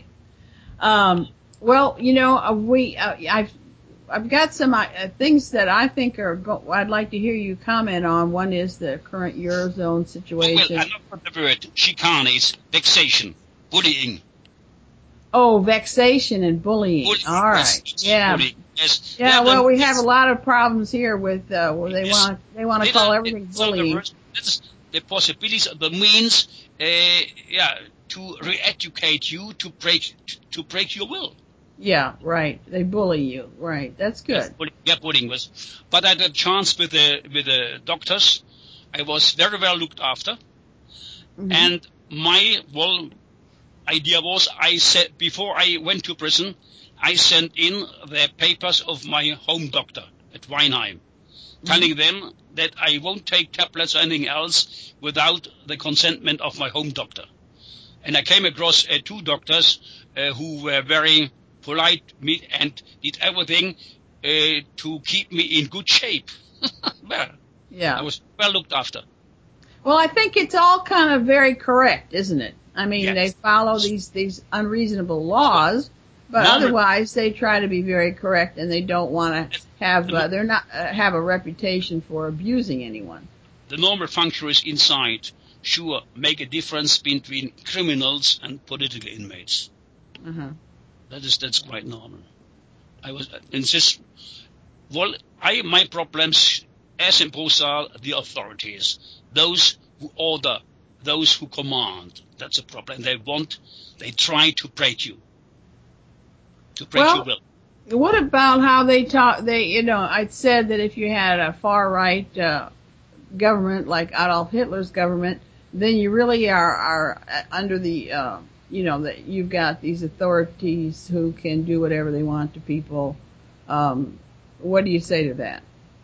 B: Um, well, you know, uh, we, uh, I've, I've got some uh, things that I think are, go- I'd like to hear you comment on. One is the current Eurozone situation.
C: Oh, well, another word, chicane is vexation, bullying.
B: Oh, vexation and bullying.
C: bullying
B: All right.
C: yes,
B: Yeah.
C: bullying, yes.
B: Yeah,
C: yeah,
B: well,
C: then
B: we have a lot of problems here with, uh, well, they
C: yes.
B: want, they want to
C: They
B: call
C: don't-
B: everything
C: it's not the
B: bullying.
C: worst. That's the possibilities, the means, uh, yeah, to re-educate you, to break, to break your will.
B: Yeah, right. They bully you. Right. That's good.
C: Yes, bullying, yeah, bullying was. But I had a chance with the with the doctors. I was very well looked after,
B: Mhm.
C: and my well idea was I said before I went to prison, I sent in the papers of my home doctor at Weinheim, telling them that I won't take tablets or anything else without the consentment of my home doctor. And I came across uh, two doctors uh, who were very polite me and did everything uh, to keep me in good shape. Well,
B: Yeah.
C: I was well looked after.
B: Well, I think it's all kind of very correct, isn't it? I mean,
C: Yes.
B: they follow these, these unreasonable laws, but
C: Normal-
B: otherwise they try to be very correct and they don't want to have, uh, they're not, uh, have a reputation for abusing anyone.
C: The normal functionaries inside sure make a difference between criminals and political inmates.
B: Uh-huh.
C: That is, that's quite normal. I was insist. Well, I my problems as imposed are the authorities, those who order, those who command. That's a problem. They want, they try to break you, to break
B: Well,
C: your will.
B: What about how they talk, they, you know, I said that if you had a far right, uh, government like Adolf Hitler's government, then you really are, are under the, uh, you know, that you've got these authorities who can do whatever they want to people. Um, what do you say to that?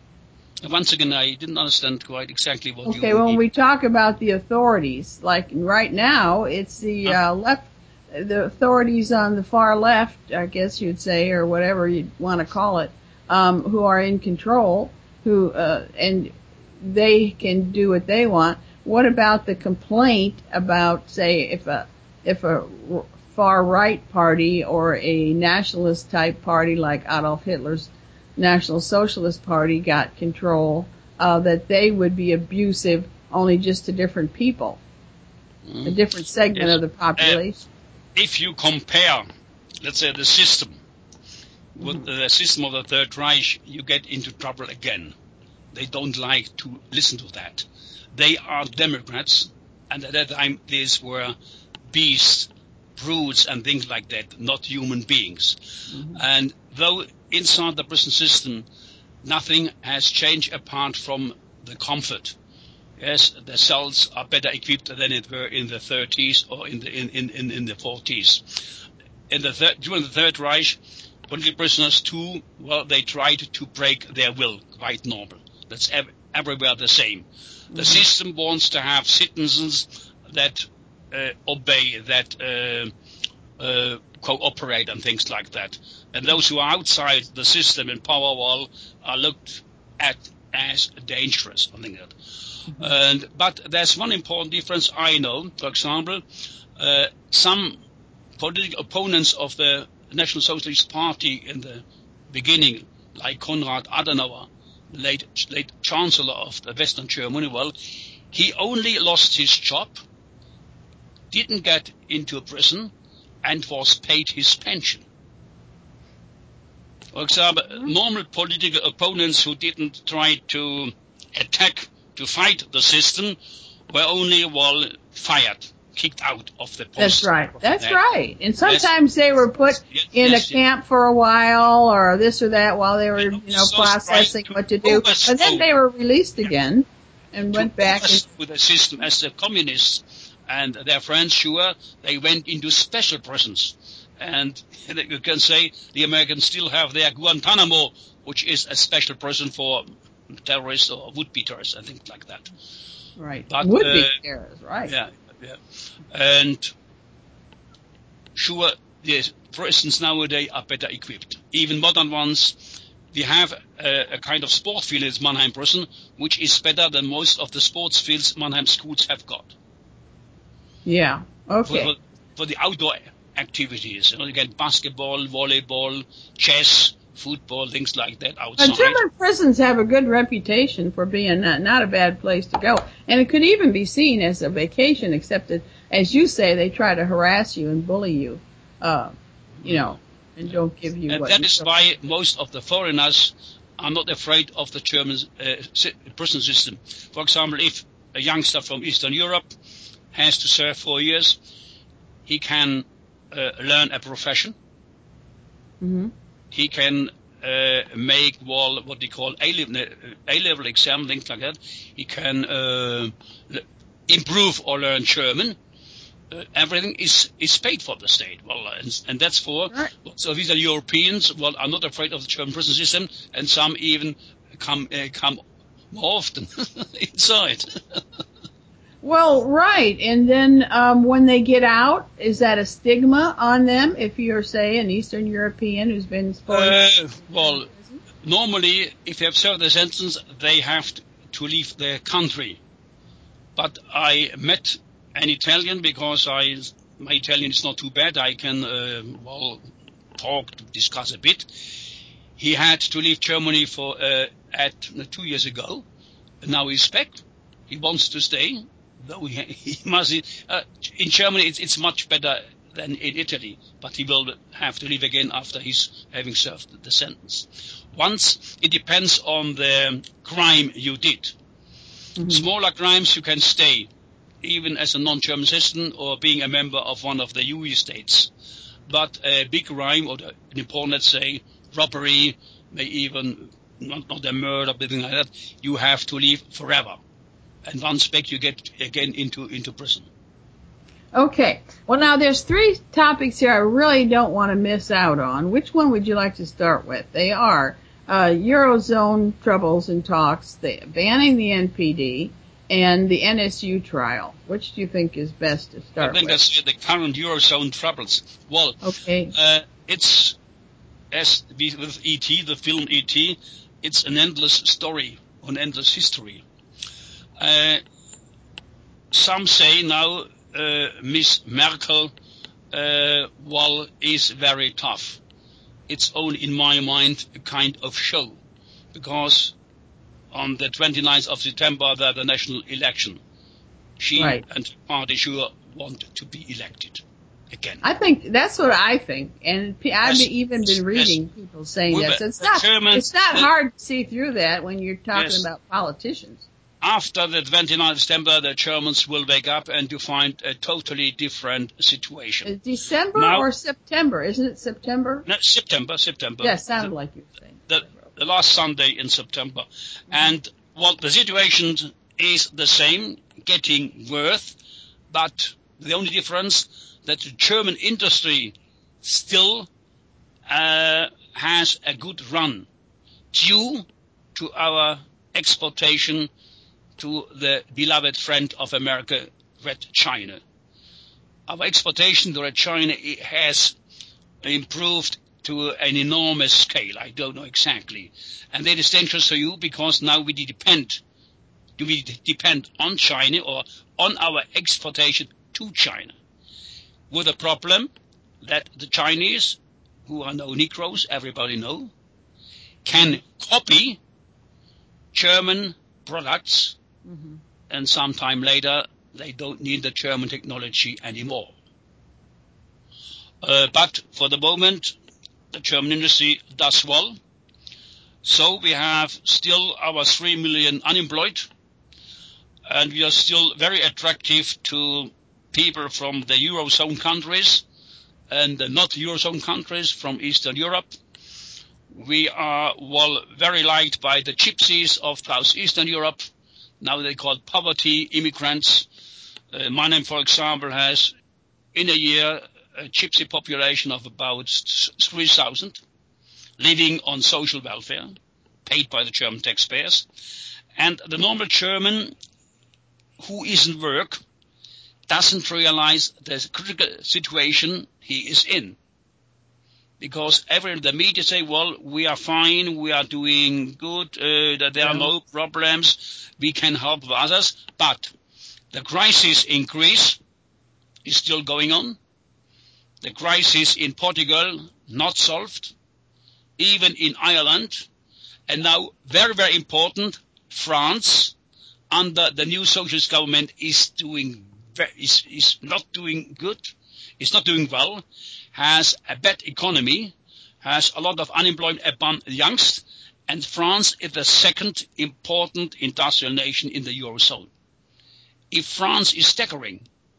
C: Once again, I didn't understand quite exactly what you
B: Okay, when
C: mean.
B: we talk about the authorities, like right now, it's the
C: Huh?
B: uh, left, the authorities on the far left, I guess you'd say, or whatever you'd want to call it, um, who are in control, who uh, and they can do what they want. What about the complaint about, say, if a if a far right party or a nationalist type party like Adolf Hitler's National Socialist Party got control, uh, that they would be abusive only just to different people,
C: Mm.
B: a different segment
C: Yes.
B: of the population.
C: If you compare, let's say, the system with the system of the Third Reich, you get into trouble again. They don't like to listen to that. They are Democrats, and at that time these were beasts, brutes, and things like that, not human beings.
B: Mm-hmm.
C: And though inside the prison system nothing has changed apart from the comfort. Yes, the cells are better equipped than it were in the thirties or in the in, in, in, in the forties. In the thir- during the Third Reich, political prisoners too, well, they tried to break their will, quite normal. That's ev- everywhere the same. The
B: Mhm.
C: system wants to have citizens that uh, obey, that uh, uh, cooperate and things like that. And those who are outside the system in power wall are looked at as dangerous. I think that.
B: Mm-hmm.
C: And, but there's one important difference I know. For example, uh, some political opponents of the National Socialist Party in the beginning, like Konrad Adenauer, the late, late Chancellor of the Western Germany, well, he only lost his job, didn't get into prison, and was paid his pension. For example,
B: Mm-hmm.
C: normal political opponents who didn't try to attack, to fight the system, were only, well, fired, kicked out of the post.
B: That's right. That's
C: that.
B: right. And sometimes they were put
C: Yes,
B: in
C: yes,
B: a camp for a while or this or that while they were,
C: They
B: you know,
C: also
B: processing
C: tried to
B: what to do.
C: overthrow-
B: But then they were released
C: Yeah.
B: again and
C: to
B: went back. And,
C: overthrow the system as the communists and their friends, sure, they went into special prisons. And you can say the Americans still have their Guantanamo, which is a special prison for terrorists or would-be terrorists and things like that.
B: Right.
C: But,
B: would-be
C: uh,
B: terrorists, right.
C: Yeah, yeah. And sure, the prisons nowadays are better equipped. Even modern ones. We have a, a kind of sport field in Mannheim prison, which is better than most of the sports fields Mannheim schools have got.
B: Yeah, okay.
C: For, for the outdoor activities, you know, you get basketball, volleyball, chess, football, things like that outside.
B: But German prisons have a good reputation for being not, not a bad place to go. And it could even be seen as a vacation, except that, as you say, they try to harass you and bully you, uh, you know, and don't give you
C: and
B: what
C: that
B: you
C: is
B: don't.
C: why most of the foreigners are not afraid of the German uh, prison system. For example, if a youngster from Eastern Europe has to serve four years, he can uh, learn a profession.
B: Mm-hmm.
C: He can uh, make well, what they call A-level, A-level exam, things like that. He can uh, improve or learn German. Uh, everything is, is paid for the state. Well, and, and that's for,
B: Right.
C: so these are Europeans, well, are not afraid of the German prison system, and some even come, uh, come more often inside.
B: Well, right. And then um, when they get out, is that a stigma on them if you're, say, an Eastern European who's been spoiled?
C: Uh, well, normally, if they have served their sentence, they have to, to leave their country. But I met an Italian because I, my Italian is not too bad. I can, uh, well, talk, discuss a bit. He had to leave Germany for uh, at uh, two years ago. Now he's back. He wants to stay. Though he, he must. Uh, in Germany, it's, it's much better than in Italy. But he will have to leave again after he's having served the sentence. Once it depends on the crime you did. Mm-hmm. Smaller crimes you can stay, even as a non-German citizen or being a member of one of the U E states. But a big crime, or the, an important, let's say, robbery, may even not, not a murder, something like that, you have to leave forever. And once back, you get again into, into prison.
B: Okay. Well, now there's three topics here I really don't want to miss out on. Which one would you like to start with? They are uh, Eurozone troubles and talks, the, banning the N P D, and the N S U trial. Which do you think is best to start with?
C: I think
B: with?
C: that's the current Eurozone troubles. Well,
B: okay.
C: uh, it's, as with E T, the film E T, it's an endless story, an endless history. Uh, some say now uh, Miss Merkel uh, well, is very tough. It's only, in my mind, a kind of show, because on the twenty-ninth of September, there's the national election. She
B: right.
C: and her party sure want to be elected again.
B: I think that's what I think, and I've
C: yes,
B: even been reading
C: yes.
B: people saying
C: With
B: that. So
C: the,
B: it's not,
C: German,
B: it's not
C: the,
B: hard to see through that when you're talking
C: yes.
B: about politicians.
C: After the twenty-ninth of September, the Germans will wake up and to find a totally different situation.
B: Is December
C: now,
B: or September? Isn't it September?
C: No, September, September.
B: Yes, yeah, sounded
C: the,
B: like you were saying.
C: The, the last Sunday in September. Mm-hmm. And well, the situation is the same, getting worse, but the only difference that the German industry still uh, has a good run due to our exportation to the beloved friend of America, Red China. Our exportation to Red China has improved to an enormous scale. I don't know exactly. And that is dangerous for you because now we depend, do we depend on China or on our exportation to China. With a problem that the Chinese, who are no Negroes, everybody know, can copy German products, mm-hmm. and sometime later they don't need the German technology anymore. Uh, but for the moment, the German industry does well. So we have still our three million unemployed, and we are still very attractive to people from the Eurozone countries and the not Eurozone countries from Eastern Europe. We are, well, very liked by the gypsies of Southeastern Europe. Now they call poverty immigrants. Uh, Mannheim, for example, has in a year a gypsy population of about three thousand living on social welfare, paid by the German taxpayers. And the normal German who is in work doesn't realize the critical situation he is in. Because every the media say, well, we are fine, we are doing good, uh, that there are no problems, we can help others. But the crisis in Greece is still going on. The crisis in Portugal not solved. Even in Ireland. And now, very, very important, France, under the new socialist government, is doing is is not doing good, is not doing well, has a bad economy, has a lot of unemployment among youngsters, and France is the second important industrial nation in the Eurozone. If France is staggering,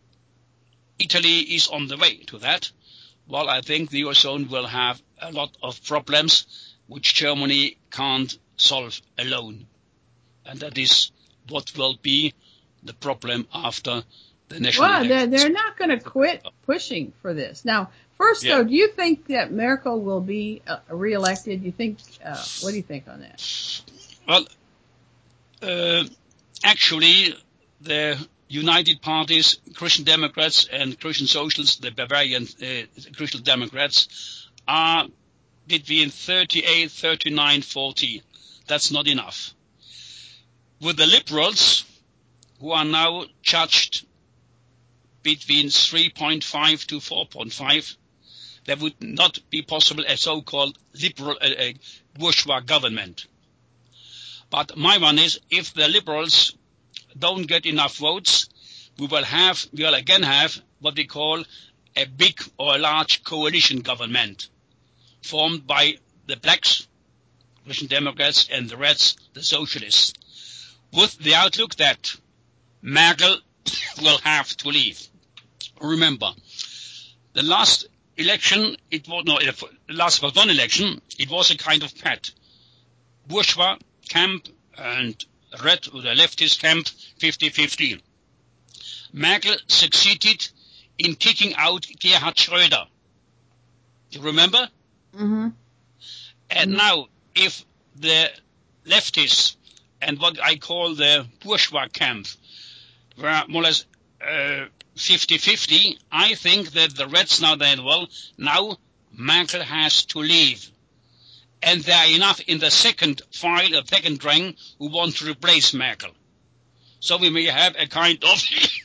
C: Italy is on the way to that. Well, I think the Eurozone will have a lot of problems which Germany can't solve alone. And that is what will be the problem after the national
B: well,
C: elections.
B: Well, they're not going to quit pushing for this. Now, first,
C: yeah.
B: though, do you think that Merkel will be uh, reelected? You think? Uh, what do you think on that?
C: Well, uh, actually, the United Parties, Christian Democrats and Christian Socialists, the Bavarian uh, Christian Democrats, are between thirty-eight, thirty-nine, forty. That's not enough. With the Liberals, who are now judged between three point five to four point five, there would not be possible a so-called liberal uh, uh, bourgeois government. But my one is, if the Liberals don't get enough votes, we will have, we will again have what we call a big or a large coalition government formed by the blacks, Christian Democrats, and the Reds, the Socialists, with the outlook that Merkel will have to leave. Remember, the last election, it was no, the last was one election, it was a kind of pet. Bourgeois camp and red or the leftist camp, fifty fifty. Merkel succeeded in kicking out Gerhard Schröder. Do you remember?
B: Mm-hmm.
C: And
B: mm-hmm.
C: now, if the leftists and what I call the bourgeois camp were more or less fifty fifty, I think that the Reds now then, well, now Merkel has to leave. And there are enough in the second file, the second rank, who want to replace Merkel. So we may have a kind of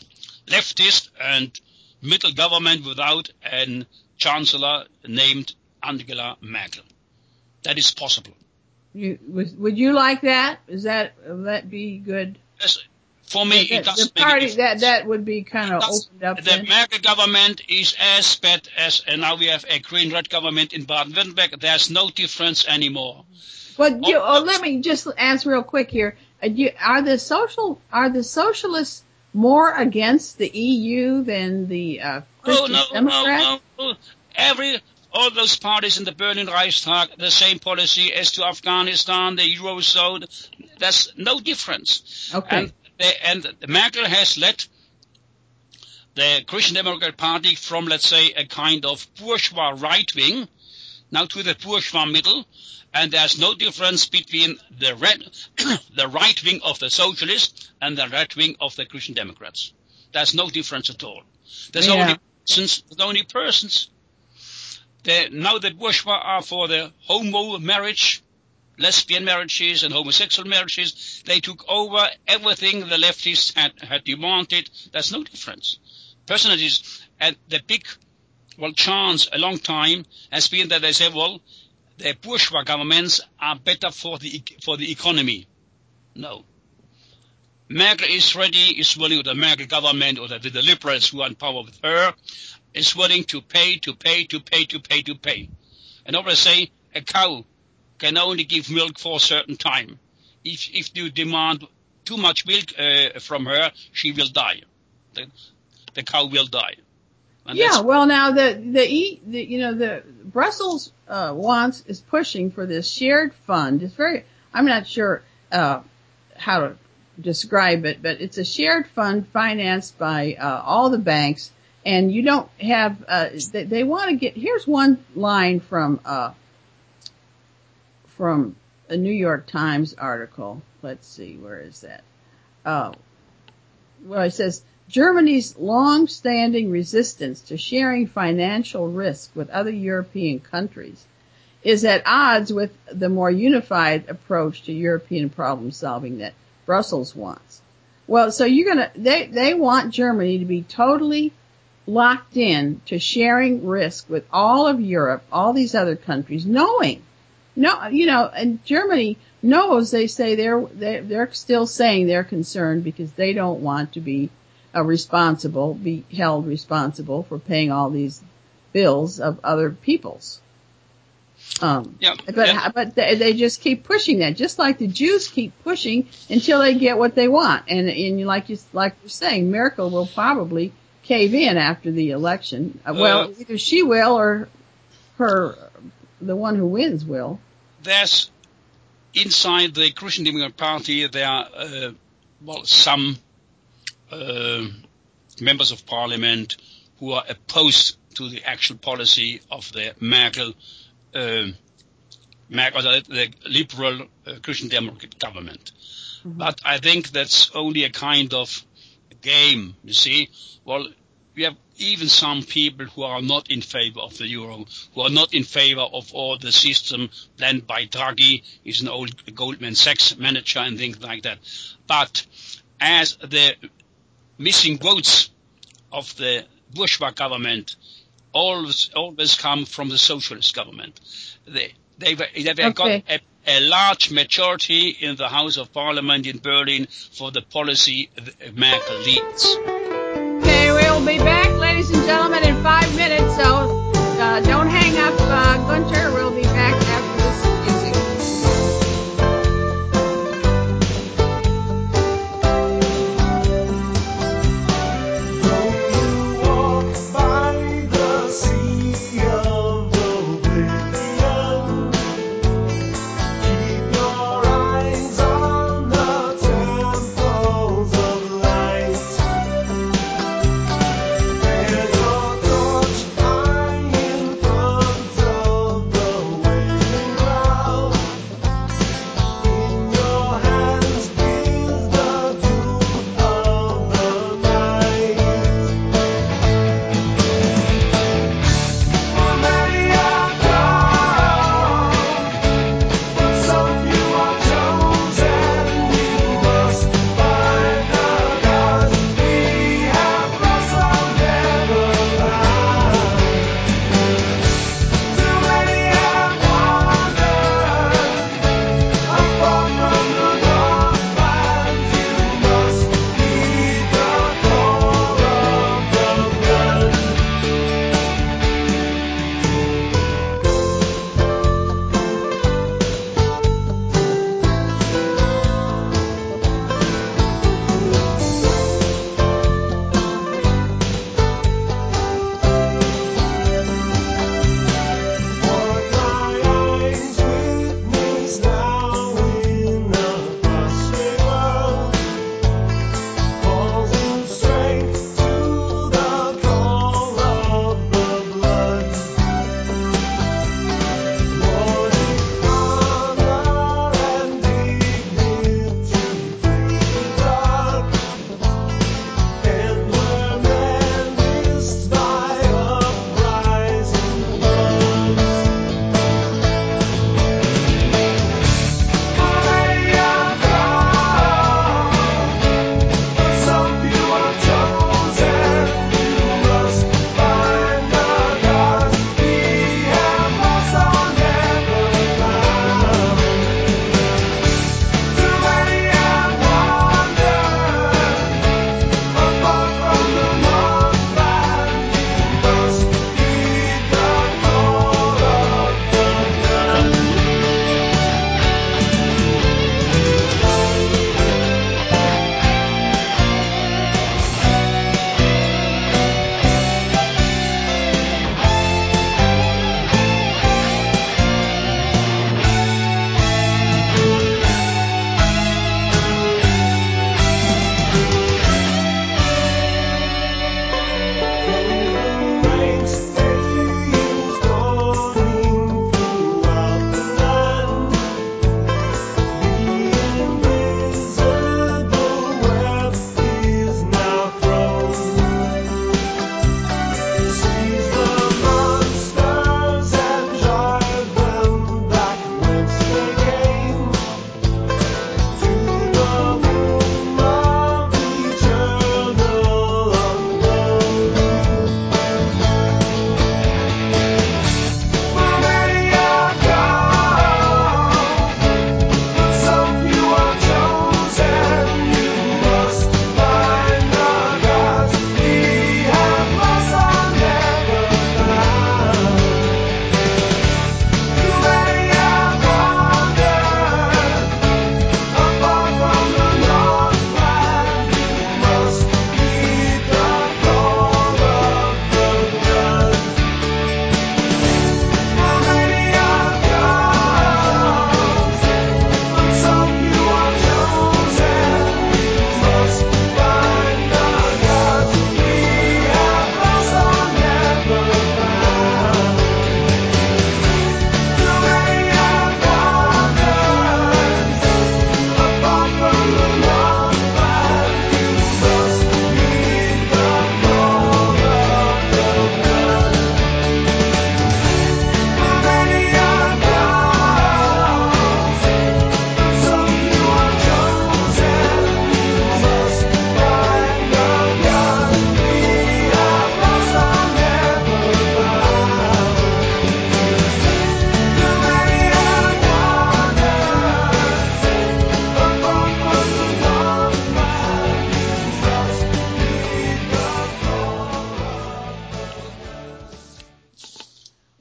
C: leftist and middle government without a chancellor named Angela Merkel. That is possible.
B: You, would you like that? Is that would that be good?
C: Yes, for me,
B: that,
C: it doesn't
B: the party
C: make
B: that that would be kind of opened up.
C: The
B: then?
C: Merkel government is as bad as, and now we have a green-red government in Baden-Württemberg. There's no difference anymore.
B: But you, oh, let me just ask real quick here: are, you, are the social are the socialists more against the E U than the uh, Christian
C: oh, no,
B: Democrats?
C: No, no, no. Every all those parties in the Berlin Reichstag, the same policy as to Afghanistan, the Eurozone. There's no difference.
B: Okay.
C: And, they, and Merkel has led the Christian Democrat Party from, let's say, a kind of bourgeois right wing now to the bourgeois middle, and there's no difference between the red, the right wing of the socialists and the right wing of the Christian Democrats. There's no difference at all. There's
B: yeah.
C: only persons. There's only persons. The, now the bourgeois are for the homo marriage, lesbian marriages and homosexual marriages. They took over everything the leftists had, had demanded. There's no difference. Personalities, and the big, well, chance a long time has been that they say, well, the bourgeois governments are better for the for the economy. No. Merkel is ready, is willing, the Merkel government or the, the liberals who are in power with her, is willing to pay, to pay, to pay, to pay, to pay. And always say, a cow can only give milk for a certain time. If if you demand too much milk uh, from her, she will die. The, the cow will die. And
B: yeah, well, now the the, e, the you know the Brussels uh, wants is pushing for this shared fund. It's very I'm not sure uh, how to describe it, but it's a shared fund financed by uh, all the banks, and you don't have, uh, they, they want to get, here's one line from, uh, from a New York Times article. Let's see, where is that? Oh, well, it says, Germany's long-standing resistance to sharing financial risk with other European countries is at odds with the more unified approach to European problem solving that Brussels wants. Well, so you're gonna, they, they want Germany to be totally locked in to sharing risk with all of Europe, all these other countries, knowing, no, you know, and Germany knows, they say they're, they're, they're still saying they're concerned because they don't want to be uh, responsible, be held responsible for paying all these bills of other peoples. Um,
C: yeah,
B: but,
C: yeah.
B: but they, they just keep pushing that, just like the Jews keep pushing until they get what they want. And, and like you, like you're saying, Merkel will probably cave in after the election. Uh, well,
C: uh,
B: either she will or her, the one who wins will.
C: There's, inside the Christian Democrat Party, there are, uh, well, some, uh, members of parliament who are opposed to the actual policy of the Merkel Uh, Merkel, the, the liberal uh, Christian Democrat government. Mm-hmm. But I think that's only a kind of game, you see. Well, we have even some people who are not in favor of the euro, who are not in favor of all the system planned by Draghi. He's an old Goldman Sachs manager and things like that. But as the missing votes of the bourgeois government always always come from the socialist government. They they they've
B: Okay.
C: got a, a large majority in the House of Parliament in Berlin for the policy Merkel leads.
B: Okay, we'll be back, ladies and gentlemen, in five minutes. So uh, don't hang up, uh, Gunter. We'll be back after this music.
D: Your touch, I in front of the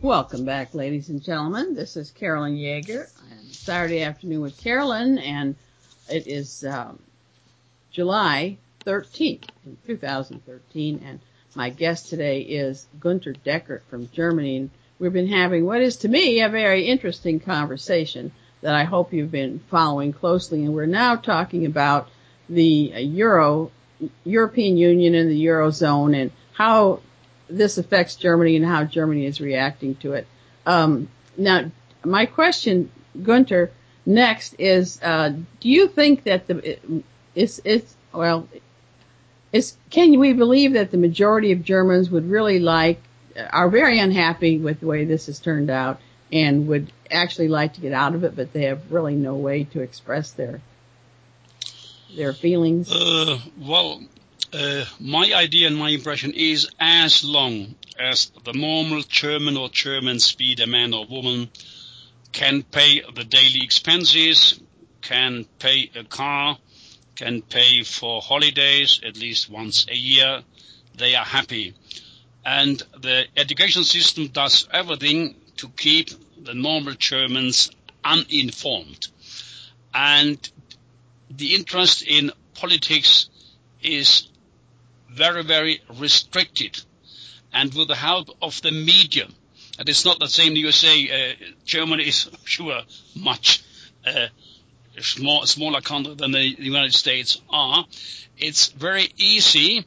B: Welcome back, ladies and gentlemen. This is Carolyn Yeager. And Saturday Afternoon with Carolyn, and it is um, July thirteenth, in two thousand thirteen, and my guest today is Gunter Deckert from Germany. We've been having what is to me a very interesting conversation that I hope you've been following closely, and we're now talking about the Euro, European Union and the Eurozone and how this affects Germany and how Germany is reacting to it. Um, now, my question, Gunter, next is, uh, do you think that the, it's, it's, well, it's, can we believe that the majority of Germans would really like, are very unhappy with the way this has turned out and would actually like to get out of it, but they have really no way to express their, their feelings?
C: Uh, well, Uh, my idea and my impression is as long as the normal German or German speaker man or woman can pay the daily expenses, can pay a car, can pay for holidays at least once a year, they are happy. And the education system does everything to keep the normal Germans uninformed. And the interest in politics is very, very restricted, and with the help of the media. And it's not the same in the U S A. Uh, Germany is, sure, much uh, small, smaller country than the United States are. It's very easy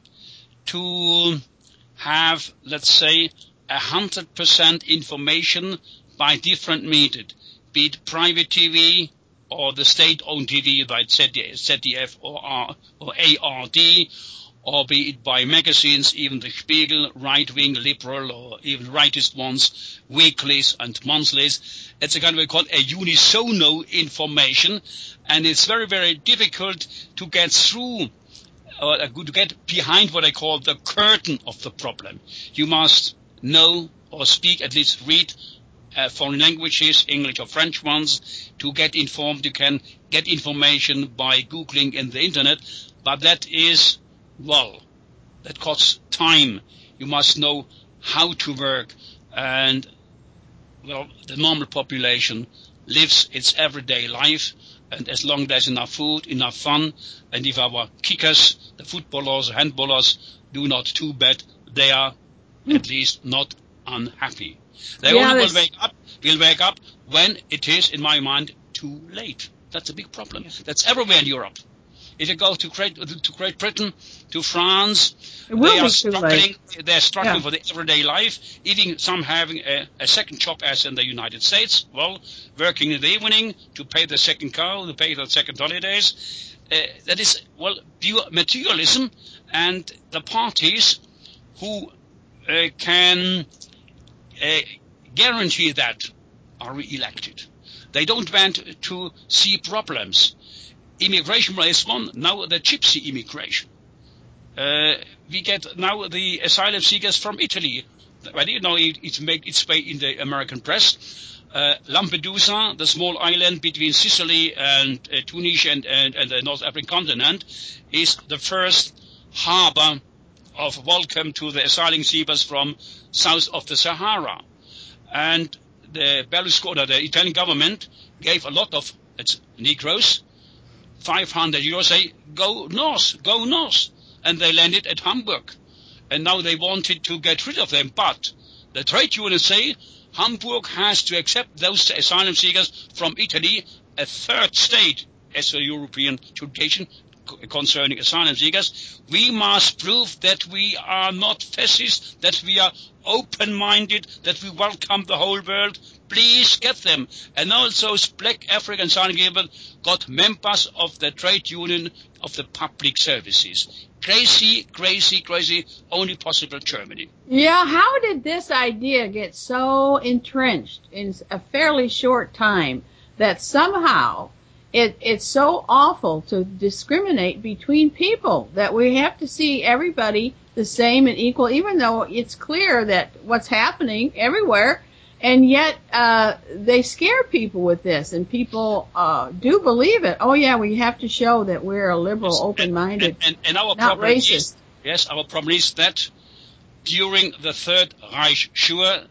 C: to have, let's say, a hundred percent information by different methods, be it private T V or the state-owned T V by Z D F or, R, or A R D, or be it by magazines, even the Spiegel, right-wing, liberal, or even rightist ones, weeklies and monthlies. It's a kind of what we call a unisono information, and it's very, very difficult to get through, or to get behind what I call the curtain of the problem. You must know or speak, at least read uh, foreign languages, English or French ones, to get informed. You can get information by Googling in the Internet, but that is, well, that costs time. You must know how to work, and, well, the normal population lives its everyday life, and as long as there's enough food, enough fun, and if our kickers, the footballers, the handballers, do not too bad, they are mm. at least not unhappy. They
B: yeah,
C: only will wake up, will wake up when it is, in my mind, too late. That's a big problem. Yeah. That's everywhere in Europe. If you go to Great, to Great Britain, to France,
B: it will
C: they
B: be
C: are struggling.
B: Late.
C: They're struggling
B: yeah.
C: for the everyday life. Even some having a, a second job, as in the United States. Well, working in the evening to pay the second car, to pay the second holidays. Uh, that is, well, pure materialism, and the parties who uh, can uh, guarantee that are re-elected. They don't want to see problems. Immigration is one, now the gypsy immigration. Uh, we get now the asylum seekers from Italy. I didn't know it, it made its way in the American press. Uh, Lampedusa, the small island between Sicily and uh, Tunisia and, and, and the North African continent, is the first harbor of welcome to the asylum seekers from south of the Sahara. And the Berlusconi, the Italian government, gave a lot of it's Negroes, five hundred euros, say, go north, go north. And they landed at Hamburg. And now they wanted to get rid of them. But the trade unions say Hamburg has to accept those asylum seekers from Italy, a third state as a European tradition concerning asylum seekers. We must prove that we are not fascist, that we are open-minded, that we welcome the whole world. Please get them. And also black African asylum seekers got members of the trade union of the public services. Crazy, crazy, crazy, only possible Germany.
B: Yeah, how did this idea get so entrenched in a fairly short time that somehow it, it's so awful to discriminate between people that we have to see everybody the same and equal, even though it's clear that what's happening everywhere, and yet uh they scare people with this, and people uh do believe it. Oh yeah, we have to show that we're a liberal, yes, open-minded,
C: and, and, and our
B: not
C: problem
B: racist.
C: Is, yes, our problem is that during the Third Reich, sure,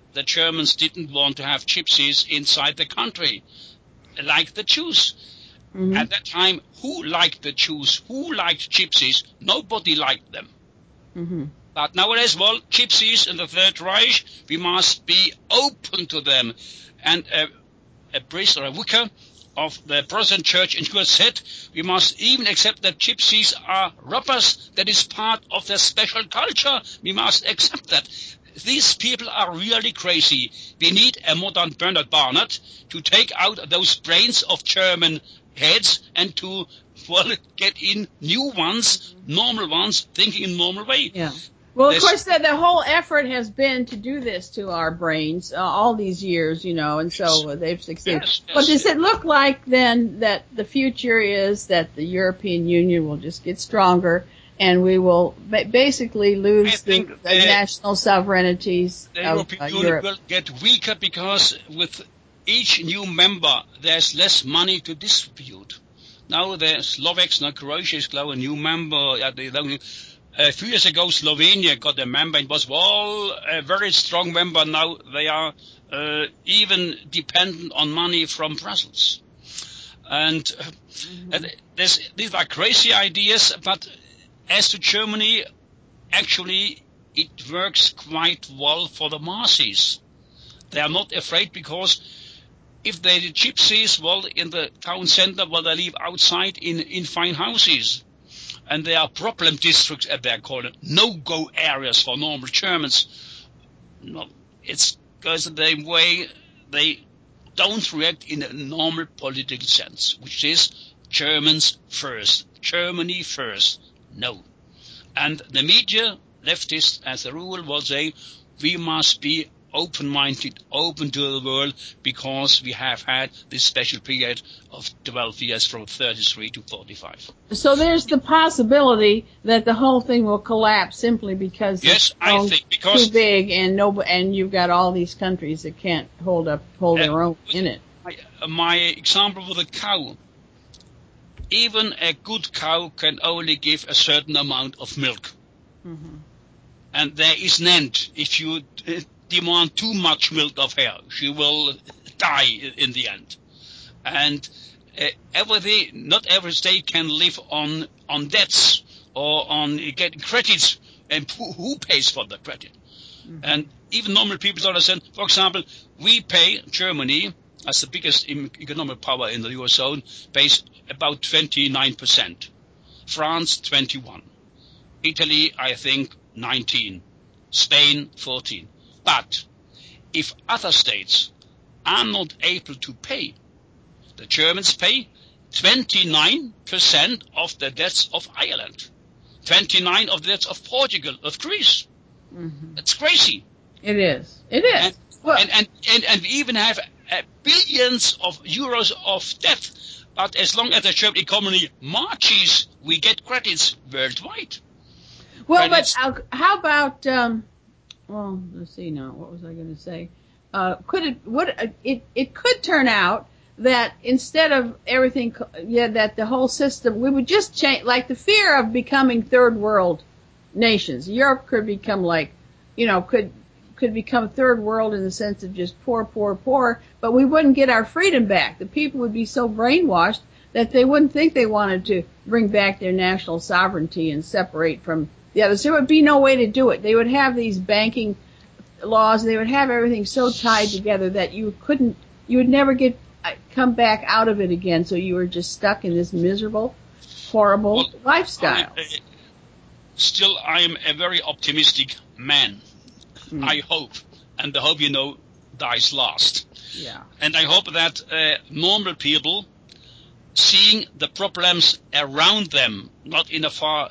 C: the Germans didn't want to have gypsies inside the country, like the Jews. Mm-hmm. At that time, who liked the Jews? Who liked gypsies? Nobody liked them. Mm-hmm. But nowadays, well, gypsies in the Third Reich, we must be open to them. And uh, a priest or a vicar of the Protestant church in U S said, we must even accept that gypsies are robbers. That is part of their special culture. We must accept that. These people are really crazy. We need a modern Bernard Barnett to take out those brains of German heads and to, well, get in new ones, normal ones, thinking in normal way.
B: Yeah. Well, of course, the, the whole effort has been to do this to our brains uh, all these years, you know, and so they've succeeded.
C: Yes, yes,
B: but does it look like then that the future is that the European Union will just get stronger and we will ba- basically lose the, the uh, national sovereignties
C: the
B: of
C: European
B: uh,
C: Union
B: Europe?
C: will get weaker because with each new member there's less money to distribute. Now the Slovaks, now Croatia is now a new member. Uh, the, A few years ago, Slovenia got a member and was, well, a very strong member. Now they are uh, even dependent on money from Brussels. And, uh, mm-hmm. and this, these are crazy ideas, but as to Germany, actually, it works quite well for the masses. They are not afraid because if they the gypsies, well, in the town center, well, they live outside in, in fine houses. And there are problem districts, as they're called, no-go areas for normal Germans. No, it's because of the way they don't react in a normal political sense, which is Germans first, Germany first. No. And the media, leftists, as a rule, will say, we must be open-minded, open to the world, because we have had this special period of twelve years from thirty-three to forty-five.
B: So there's the possibility that the whole thing will collapse simply because
C: yes,
B: it's
C: I think because
B: too big and no, and you've got all these countries that can't hold up, hold uh, their own in it.
C: My, uh, my example with a cow. Even a good cow can only give a certain amount of milk. Mm-hmm. And there is an end. If you uh, demand too much milk of her, she will die in the end. And uh, everything, not every state can live on, on debts or on getting credits, and who, who pays for the credit? Mm-hmm. And even normal people don't understand. For example, we pay, Germany, as the biggest economic power in the Eurozone, pays about twenty-nine percent. France, twenty-one. Italy, I think, nineteen. Spain, fourteen. But if other states are not able to pay, the Germans pay twenty-nine percent of the debts of Ireland, twenty-nine of the debts of Portugal, of Greece. Mm-hmm. That's crazy.
B: It is. It is.
C: And, well, and, and, and, and we even have uh, billions of euros of debt. But as long as the German economy marches, we get credits worldwide.
B: Well, credits. but uh, how about? Um, well, let's see now. What was I going to say? Uh, could it? What uh, it? It could turn out that instead of everything, yeah, that the whole system, we would just change. Like the fear of becoming third world nations, Europe could become like, you know, could could become third world in the sense of just poor, poor, poor. But we wouldn't get our freedom back. The people would be so brainwashed that they wouldn't think they wanted to bring back their national sovereignty and separate from the others. There would be no way to do it. They would have these banking laws. They would have everything so tied together that you couldn't, you would never get, come back out of it again. So you were just stuck in this miserable, horrible well, lifestyle. I,
C: still, I am a very optimistic man. Mm. I hope. And the hope, you know, dies last.
B: Yeah.
C: And I hope that uh, normal people, seeing the problems around them, not in a far,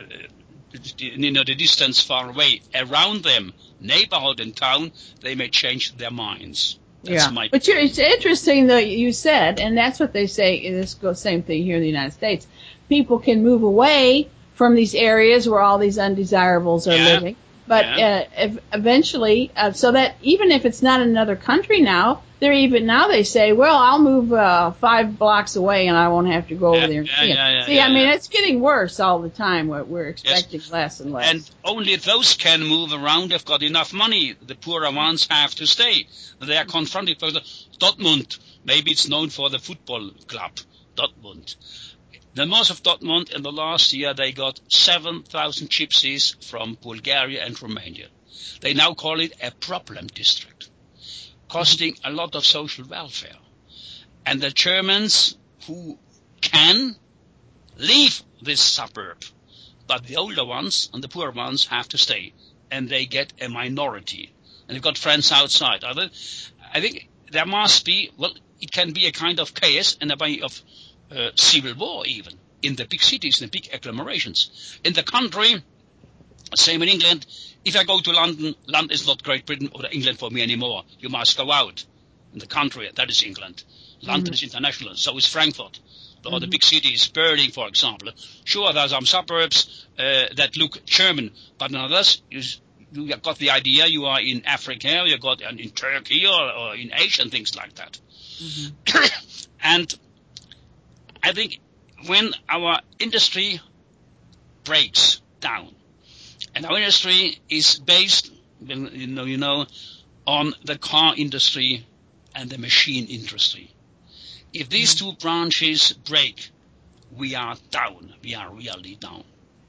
C: uh, you know, the distance far away, around them, neighborhood and town, they may change their minds. That's
B: yeah.
C: my
B: but you're, it's interesting that you said, and that's what they say, in this same thing here in the United States, people can move away from these areas where all these undesirables are
C: yeah.
B: living. But
C: Yeah.
B: uh, if eventually, uh, so that even if it's not another country now, they're even now they say, well, I'll move uh, five blocks away and I won't have to go
C: Yeah,
B: over there and
C: yeah,
B: see it.
C: yeah, yeah,
B: see,
C: yeah,
B: I mean,
C: yeah.
B: it's getting worse all the time. We're, we're expecting less and less.
C: And only those can move around. They've got enough money. The poorer ones have to stay. They are confronted. For example, Dortmund, maybe it's known for the football club, Dortmund. The most of Dortmund in the last year, they got seven thousand gypsies from Bulgaria and Romania. They now call it a problem district, costing a lot of social welfare. And the Germans who can leave this suburb, but the older ones and the poorer ones have to stay, and they get a minority. And they've got friends outside. I think there must be, well, it can be a kind of chaos and a way of uh, civil war even in the big cities, in the big agglomerations. In the country, same in England, if I go to London, London is not Great Britain or England for me anymore. You must go out. In the country, that is England. London mm-hmm. is international, so is Frankfurt. Or mm-hmm. the big cities, Berlin, for example. Sure, there are some suburbs uh, that look German, but in others, you, you got the idea you are in Africa, you got in Turkey or, or in Asia and things like that. Mm-hmm. And I think when our industry breaks down, and our industry is based, you know, you know, on the car industry and the machine industry. If these two branches break, we are down. We are really down.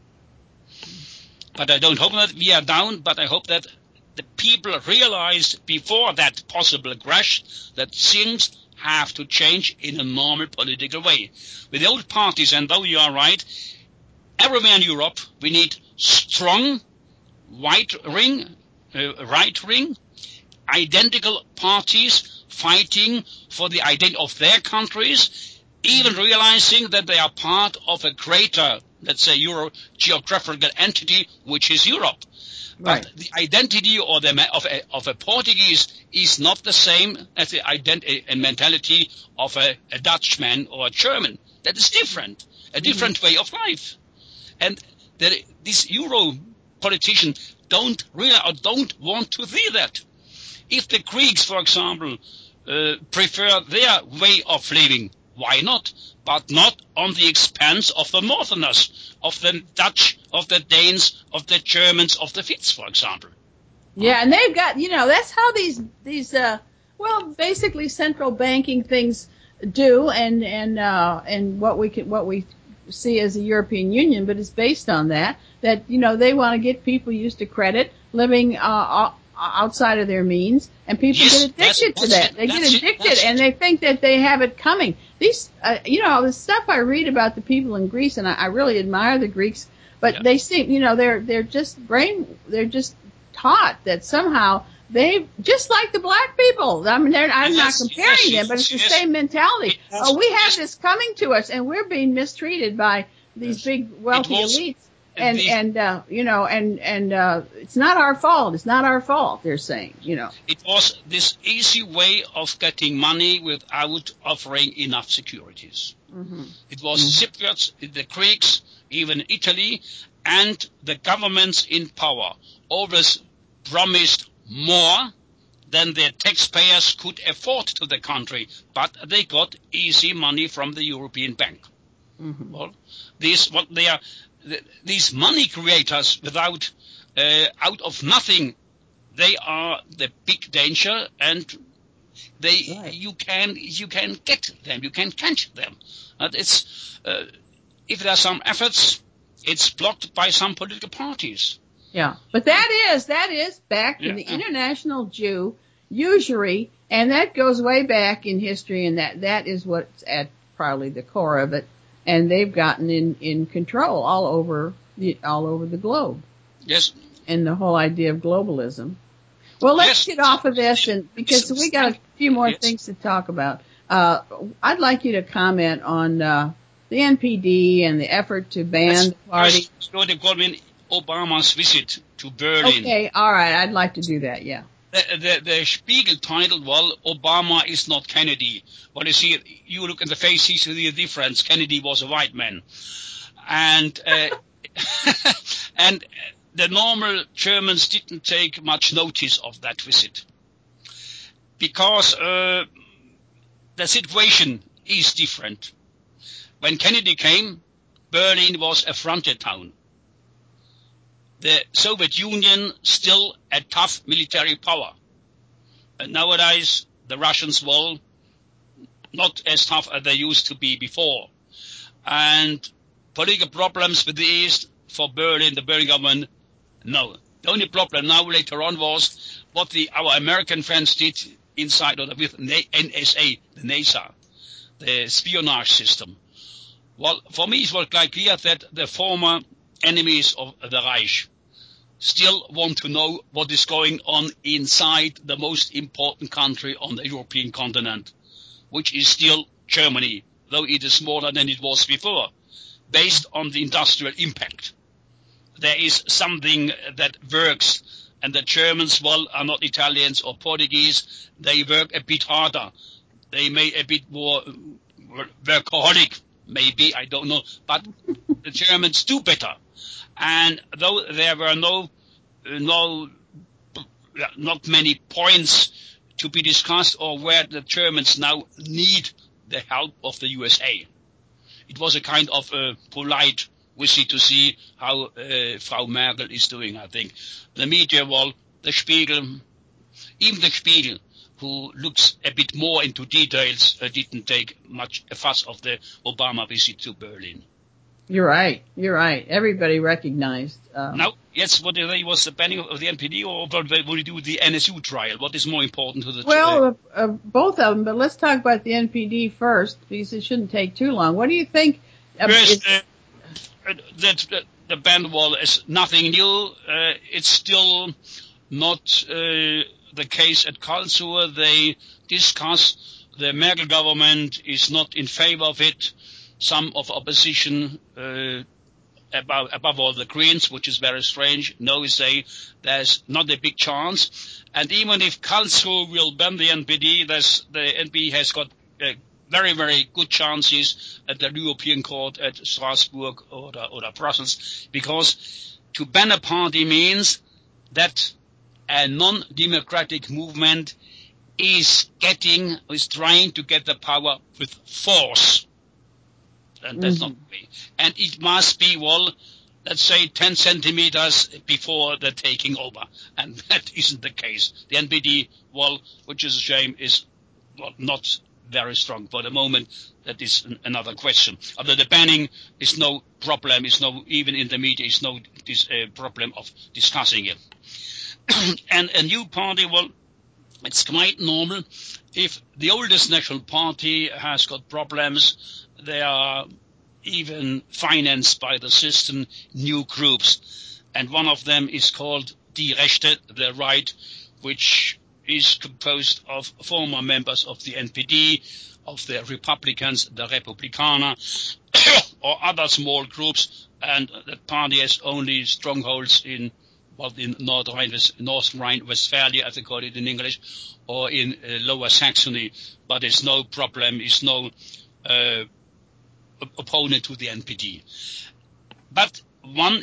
C: But I don't hope that we are down, but I hope that the people realize before that possible crash that things have to change in a normal political way. With the old parties, and though you are right, everywhere in Europe we need strong right ring, uh, right ring, identical parties fighting for the identity of their countries, even realizing that they are part of a greater, let's say, Euro geographical entity, which is Europe.
B: Right.
C: But the identity or the of a, of a Portuguese is not the same as the identity and mentality of a, a Dutchman or a German. That is different, a different mm-hmm. way of life. And the, these Euro politicians don't really or don't want to see that. If the Greeks, for example, uh, prefer their way of living, why not? But not on the expense of the Northerners, of the Dutch, of the Danes, of the Germans, of the Finns, for example.
B: Yeah, and they've got, you know, that's how these, these, uh, well, basically central banking things do, and, and, uh, and what we can, what we see as the European Union, but it's based on that, that, you know, they want to get people used to credit, living, uh, outside of their means, and people
C: yes,
B: get addicted
C: that's,
B: to
C: that's
B: that. They
C: that's
B: get addicted,
C: it,
B: and
C: it.
B: they think that they have it coming. These, uh, you know, the stuff I read about the people in Greece, and I, I really admire the Greeks, but yeah. they seem, you know, they're they're just brain, they're just taught that somehow they just like the black people. I mean, they're, I'm
C: yes,
B: not comparing
C: yes,
B: them, but it's the
C: yes.
B: same mentality.
C: Was,
B: oh, we have
C: yes.
B: this coming to us, and we're being mistreated by these yes. big wealthy
C: was,
B: elites. And,
C: the,
B: and, uh, you know, and, and, uh, it's not our fault. It's not our fault, they're saying, you know.
C: It was this easy way of getting money without offering enough securities. Mm-hmm. It was mm-hmm. Cypriots, the Greeks, even Italy, and the governments in power always promised more than their taxpayers could afford to the country, but they got easy money from the European Bank. Mm-hmm. Well, this, what they are, these money creators without, uh, out of nothing, they are the big danger, and they, right. you can, you can get them, you can catch them. And it's, uh, if there are some efforts, it's blocked by some political parties.
B: Yeah, but that is, that is back yeah. in the International Jew usury, and that goes way back in history, and that, that is what's at probably the core of it. And they've gotten in, in control all over the, all over the globe.
C: Yes.
B: And the whole idea of globalism. Well, let's
C: yes.
B: get off of this, and because we got a few more
C: yes.
B: things to talk about. Uh, I'd like you to comment on, uh, the N P D and the effort to ban
C: yes.
B: the party.
C: So they call me Obama's visit to Berlin.
B: Okay, all right. I'd like to do that. Yeah.
C: The, the, the Spiegel titled, well, Obama is not Kennedy. Well, you see, you look in the face, you see the difference. Kennedy was a white man. And, uh, and the normal Germans didn't take much notice of that visit because uh, the situation is different. When Kennedy came, Berlin was a frontier town. The Soviet Union still a tough military power. And nowadays, the Russians, well, not as tough as they used to be before. And political problems with the East for Berlin, the Berlin government, no. The only problem now later on was what the our American friends did inside of the, with N S A, the NASA, the espionage system. Well, for me it was quite clear that the former enemies of the Reich still want to know what is going on inside the most important country on the European continent, which is still Germany, though it is smaller than it was before, based on the industrial impact. There is something that works, and the Germans, well, are not Italians or Portuguese. They work a bit harder. They may a bit more workaholic, maybe, I don't know, but the Germans do better. And though there were no, no, not many points to be discussed or where the Germans now need the help of the U S A, it was a kind of a polite visit to see how uh, Frau Merkel is doing, I think. The media, well, the Spiegel, even the Spiegel, who looks a bit more into details, uh, didn't take much a fuss of the Obama visit to Berlin.
B: You're right. You're right. Everybody recognized. Um,
C: now, yes, what was the banning of the N P D, or what will you do with the N S U trial? What is more important to the?
B: Well, uh, uh, both of them. But let's talk about the N P D first, because it shouldn't take too long. What do you think? Uh,
C: First, uh, that the, the ban wall is nothing new. Uh, it's still not uh, the case at Karlsruhe. They discuss. The Merkel government is not in favor of it. Some of opposition, uh, above, above all the Greens, which is very strange, no, say there's not a big chance. And even if Karlsruhe will ban the N P D, there's, the N P D has got uh, very, very good chances at the European Court at Strasbourg or, the, or the Brussels, because to ban a party means that a non-democratic movement is getting, is trying to get the power with force. And that's mm-hmm. not the way. And it must be, well, let's say ten centimeters before the taking over. And that isn't the case. The N P D, well, which is a shame, is well, not very strong for the moment. That is an, another question. Although the banning is no problem, is no, even in the media, is no this, uh, problem of discussing it. And a new party, well, it's quite normal. If the oldest national party has got problems, they are even financed by the system, new groups. And one of them is called Die Rechte, the right, which is composed of former members of the N P D, of the Republicans, the Republikaner, or other small groups. And that party has only strongholds in well, in North Rhine-Westphalia, as they call it in English, or in uh, Lower Saxony. But it's no problem, it's no uh, opponent to the N P D. But one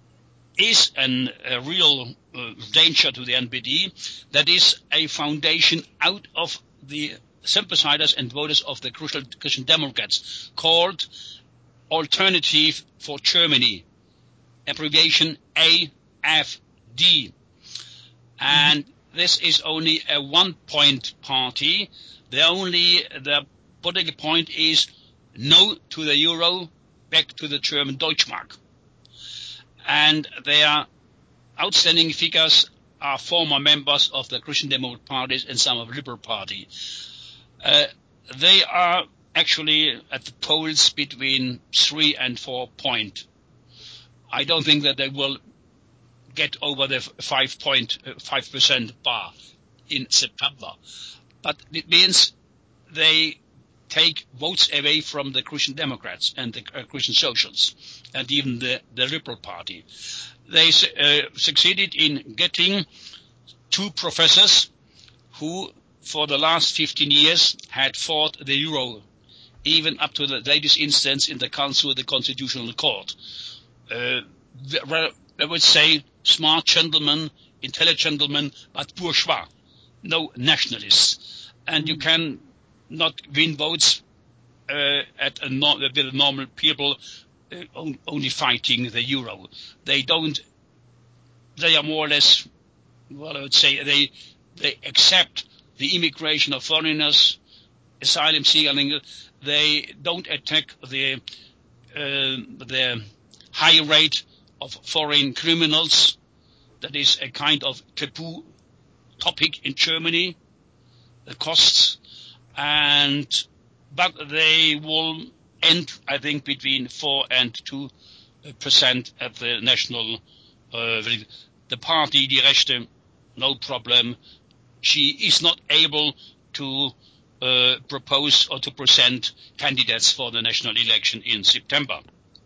C: is an, a real uh, danger to the N P D, that is a foundation out of the sympathizers and voters of the Christian Democrats, called Alternative for Germany, abbreviation A F D. And mm-hmm. this is only a one-point party. The only, the political point is no to the euro, back to the German Deutschmark. And their outstanding figures are former members of the Christian Democrat parties and some of the Liberal Party. Uh, they are actually at the polls between three and four point. I don't think that they will get over the five point five percent bar in September. But it means they take votes away from the Christian Democrats and the uh, Christian Socials and even the, the Liberal Party. They uh, succeeded in getting two professors who for the last fifteen years had fought the euro, even up to the latest instance in the Council of the Constitutional Court. Uh, I would say smart gentlemen, intelligent gentlemen, but bourgeois, no nationalists. And mm. you can not win votes uh, at a no- with normal people uh, on- only fighting the euro. They don't, they are more or less, well, I would say, they they accept the immigration of foreigners, asylum seeking. They don't attack the uh, the high rate of foreign criminals. That is a kind of taboo topic in Germany, the costs, and but they will end, I think, between four and two percent at the national. Uh, the party, Die Rechte, no problem. She is not able to uh, propose or to present candidates for the national election in September.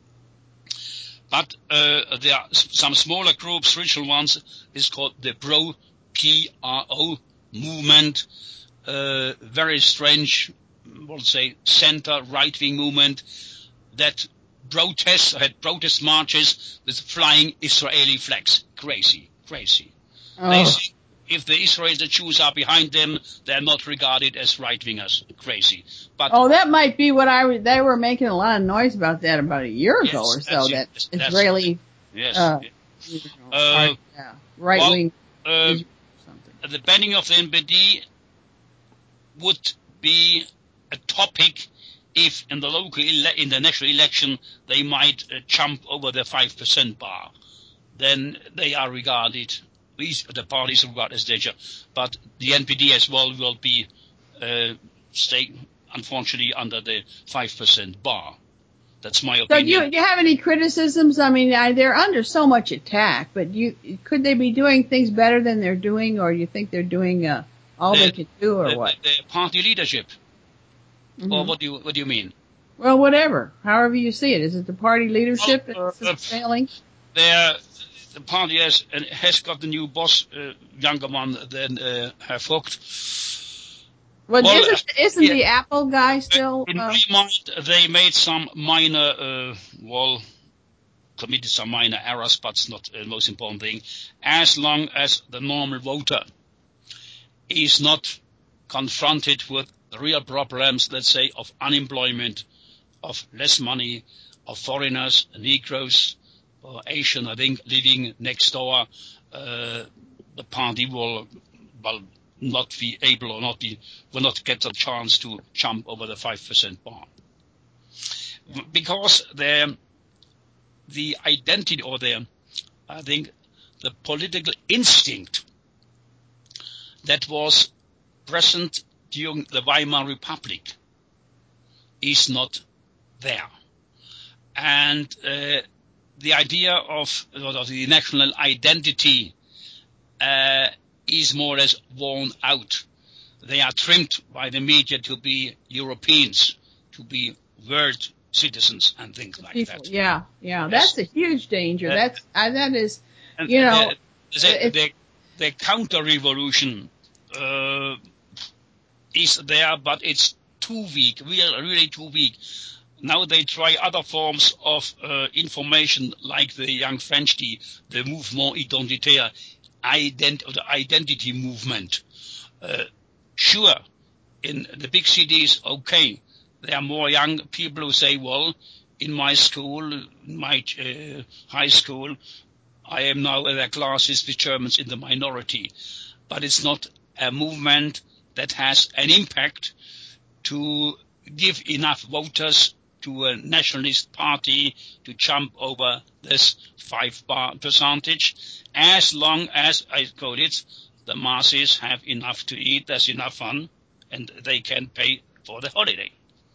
C: But uh, there are some smaller groups, regional ones. It's called the Pro-P R O movement. Uh, very strange, we'll say, center right-wing movement that protests, had protest marches with flying Israeli flags. Crazy, crazy.
B: Oh.
C: They say if the Israelis, the Jews are behind them, they're not regarded as right-wingers. Crazy. But
B: oh, that might be what I. They were making a lot of noise about that about a year ago
C: yes,
B: or so. That
C: yes,
B: Israeli,
C: yes,
B: uh,
C: yes.
B: You know,
C: Uh,
B: part, yeah, right wing.
C: Well, uh, the banning of the N P D would be a topic if in the local ele- in the national election they might uh, jump over the five percent bar. Then they are regarded. These the parties are regarded as danger, but the N P D as well will be uh, stay unfortunately under the five percent bar. That's my
B: So
C: opinion.
B: do you, do you have any criticisms? I mean, I, they're under so much attack, but you could they be doing things better than they're doing, or you think they're doing uh, all
C: the,
B: they can do, or
C: the,
B: what?
C: The, the party leadership,
B: Mm-hmm.
C: or what do you what do you mean?
B: Well, whatever, however you see it. Is it the party leadership
C: Well,
B: that's
C: uh,
B: failing?
C: There, the party has has got a new boss, uh, younger one than uh, Herr Vogt.
B: Well,
C: Well,
B: isn't, isn't
C: yeah.
B: the Apple guy still?
C: In
B: Uh,
C: my mind, they made some minor, uh, well, committed some minor errors, but it's not the most important thing. As long as the normal voter is not confronted with real problems, let's say, of unemployment, of less money, of foreigners, Negroes, or Asian, I think, living next door, uh, the party will, will not be able or not be, will not get a chance to jump over the five percent bar. Yeah. Because the, the identity or the, I think, the political instinct that was present during the Weimar Republic is not there. And uh, the idea of, of the national identity uh, is more or less worn out. They are trimmed by the media to be Europeans, to be world citizens and things like
B: people,
C: that.
B: Yeah, yeah,
C: Yes.
B: that's a huge danger.
C: Uh,
B: that's uh, that is,
C: And
B: you know,
C: the, the,
B: it-
C: the, the counter-revolution uh, is there, but it's too weak, really, really too weak. Now they try other forms of uh, information, like the young French, the, the mouvement identitaire, ident- or the identity movement. Uh, sure, in the big cities, okay, there are more young people who say, well, in my school, in my uh, high school, I am now in the classes with Germans in the minority. But it's not a movement that has an impact to give enough voters to a nationalist party to jump over this five bar percentage, as long as, I quote it, the masses have enough to eat, there's enough fun, and they can pay for the holiday.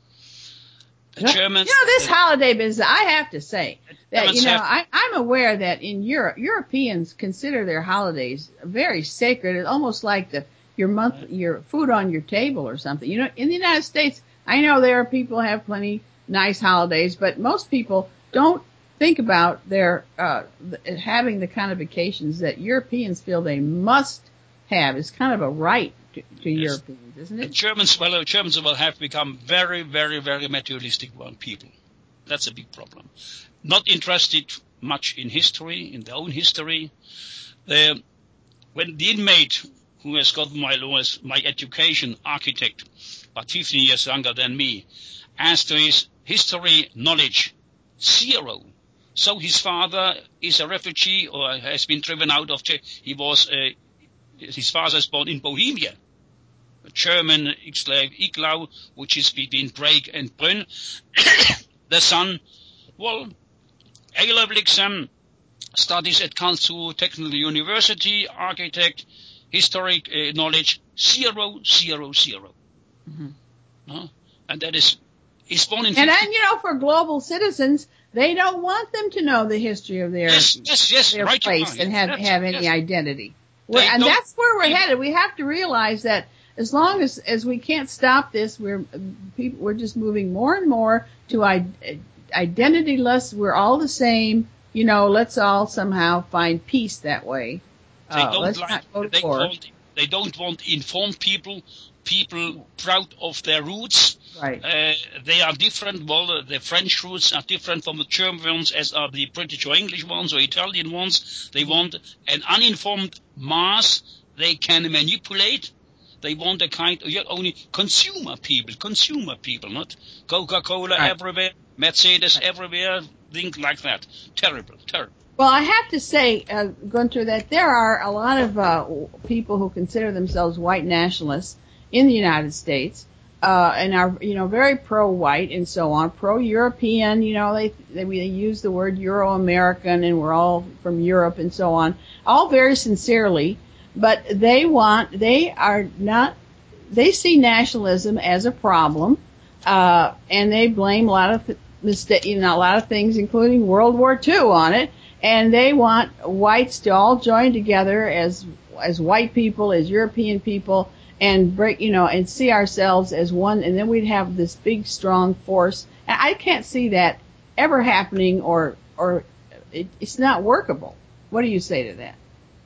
C: The
B: you
C: Germans,
B: know, this
C: the,
B: holiday business, I have to say that,
C: Germans
B: you know,
C: have-
B: I, I'm aware that in Europe, Europeans consider their holidays very sacred. It's almost like the, your month, your food on your table or something. You know, in the United States, I know there are people who have plenty nice holidays, but most people don't think about their, uh, having the kind of vacations that Europeans feel they must have. It's kind of a right to, to
C: Yes.
B: Europeans, isn't
C: the
B: it?
C: Germans, well, the Germans will have become very, very, very materialistic one people. That's a big problem. Not interested much in history, in their own history. Uh, when the inmate who has got my laws, my education, architect, but fifteen years younger than me, as to his history knowledge, zero. So his father is a refugee or has been driven out of, he was, uh, his father is born in Bohemia, a German ex-slave Iglau, which is between Prague and Brünn. The son, well, A-level exam, studies at Karlsruhe Technical University, architect, historic uh, knowledge, zero, zero, zero. Mm-hmm. No? And that is, he's born in...
B: And then, you know, for global citizens, they don't want them to know the history of their,
C: yes, yes, yes,
B: their
C: right
B: place and have,
C: yes,
B: have any
C: yes.
B: identity. And
C: don't,
B: that's where we're headed. We have to realize that as long as, as we can't stop this, we're people, we're just moving more and more to I, identityless. We're all the same. You know, let's all somehow find peace that way.
C: They
B: uh,
C: don't
B: let's
C: like.
B: Not go to
C: they
B: war.
C: want. They don't want informed people. People proud of their roots.
B: Right.
C: Uh, they are different. Well, the French roots are different from the German ones, as are the British or English ones or Italian ones. They want an uninformed mass they can manipulate. They want a kind of only consumer people, consumer people, not Coca-Cola
B: right.
C: everywhere, Mercedes everywhere, things like that. Terrible, terrible.
B: Well, I have to say, uh, Gunther, that there are a lot of uh, people who consider themselves white nationalists in the United States, uh, and are, you know, very pro-white and so on, pro-European, you know, they, they, we use the word Euro-American and we're all from Europe and so on, all very sincerely, but they want, they are not, they see nationalism as a problem, uh, and they blame a lot of th- mistake, you know, a lot of things, including World War Two on it, and they want whites to all join together as, as white people, as European people, and break, you know, and see ourselves as one, and then we'd have this big, strong force. And I can't see that ever happening, or, or it, it's not workable. What do you say to that?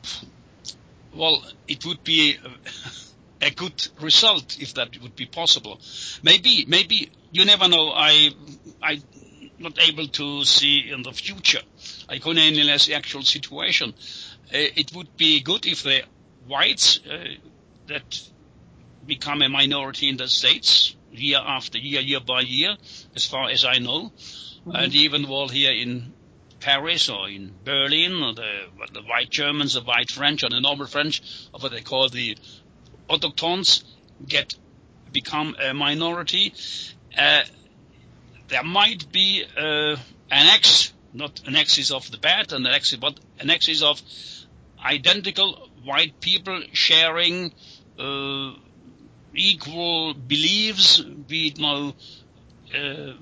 C: Well, it would be a, a good result if that would be possible. Maybe, maybe, you never know. I, I'm not able to see in the future. I can only analyze the actual situation. Uh, it would be good if the whites uh, that become a minority in the States year after year, year by year, as far as I know, mm-hmm. and even while here in Paris or in Berlin, or the, the white Germans, the white French, or the normal French, or what they call the autochthones, get become a minority. Uh, there might be uh, an X, not an axis of the bad, and an axis, but an axis of identical white people sharing uh, equal beliefs, be it now uh,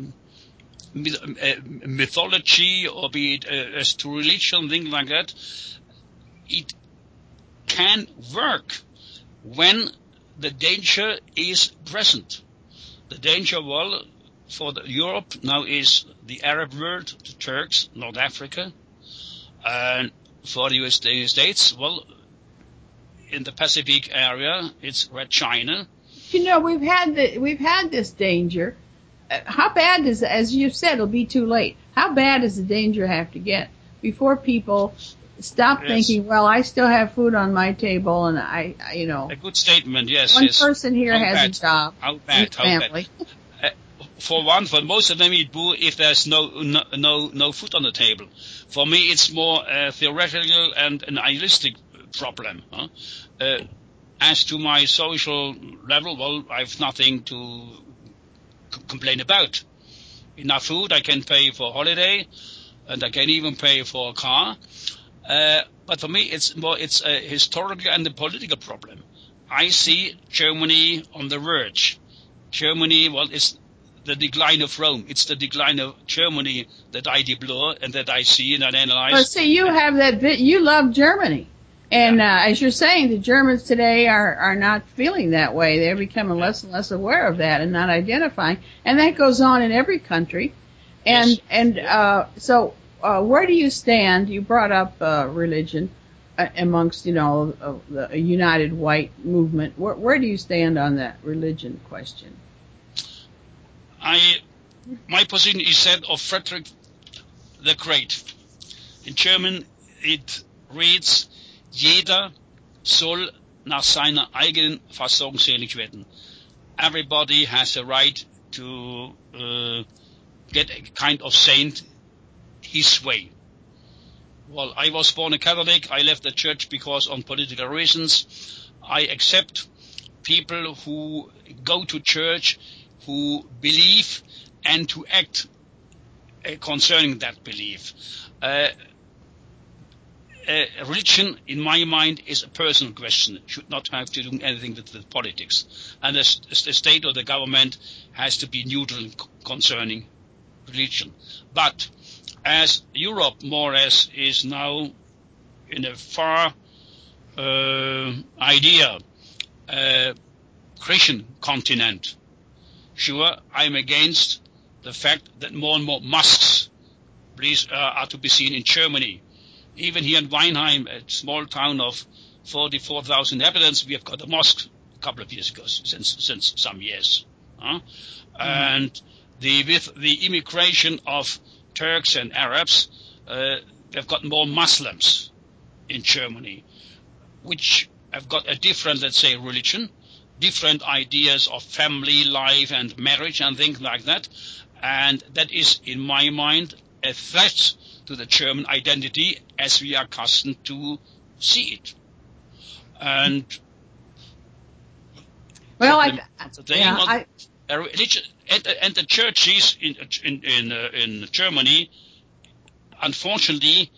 C: mythology or be it uh, as to religion, things like that. It can work when the danger is present. The danger, well, for the Europe now is the Arab world, the Turks, North Africa, and for the U S States, well, in the Pacific area, it's Red China.
B: You know, we've had the, we've had this danger. Uh, how bad does, as you said, it'll be too late. How bad does the danger have to get before people stop
C: yes.
B: thinking, well, I still have food on my table, and I, I you know.
C: A good statement, yes.
B: One
C: yes.
B: person here
C: how
B: has
C: bad?
B: a job.
C: How bad? How
B: family.
C: bad? Uh, for one, for most of them, it will if there's no, no no no food on the table. For me, it's more a theoretical and an idealistic problem. Huh? Uh, as to my social level, well, I've nothing to c- complain about. Enough food, I can pay for a holiday, and I can even pay for a car. Uh, but for me, it's more, it's a historical and a political problem. I see Germany on the verge. Germany, well, it's the decline of Rome. It's the decline of Germany that I deplore and that I see and I analyze.
B: Well, see, you have that bit, you love Germany. And, yeah. uh, as you're saying, the Germans today are, are not feeling that way. They're becoming less and less aware of that and not identifying. And that goes on in every country. And,
C: yes.
B: and, uh, so, uh, where do you stand? You brought up, uh, religion uh, amongst, you know, uh, the a united white movement. Where, where do you stand on that religion question?
C: I my position is that of Frederick the Great. In German it reads, jeder soll nach seiner eigenen Fassung selig werden. Everybody has a right to uh, get a kind of saint his way. Well, I was born a Catholic. I left the church because on political reasons. I accept people who go to church, who believe and to act uh, concerning that belief. Uh, uh, religion, in my mind, is a personal question. It should not have to do anything with, with politics. And the, the state or the government has to be neutral concerning religion. But as Europe more or less is now in a far uh, idea uh, Christian continent, sure, I'm against the fact that more and more mosques please, uh, are to be seen in Germany. Even here in Weinheim, a small town of forty-four thousand inhabitants, we have got a mosque a couple of years ago, since since some years. Huh? Mm-hmm. And the with the immigration of Turks and Arabs, uh, we've got more Muslims in Germany, which have got a different, let's say, religion, different ideas of family life and marriage and things like that. And that is, in my mind, a threat to the German identity as we are accustomed to see it. And
B: well,
C: I,
B: the yeah, I,
C: a religion, and, and the churches in in in, uh, in Germany, unfortunately,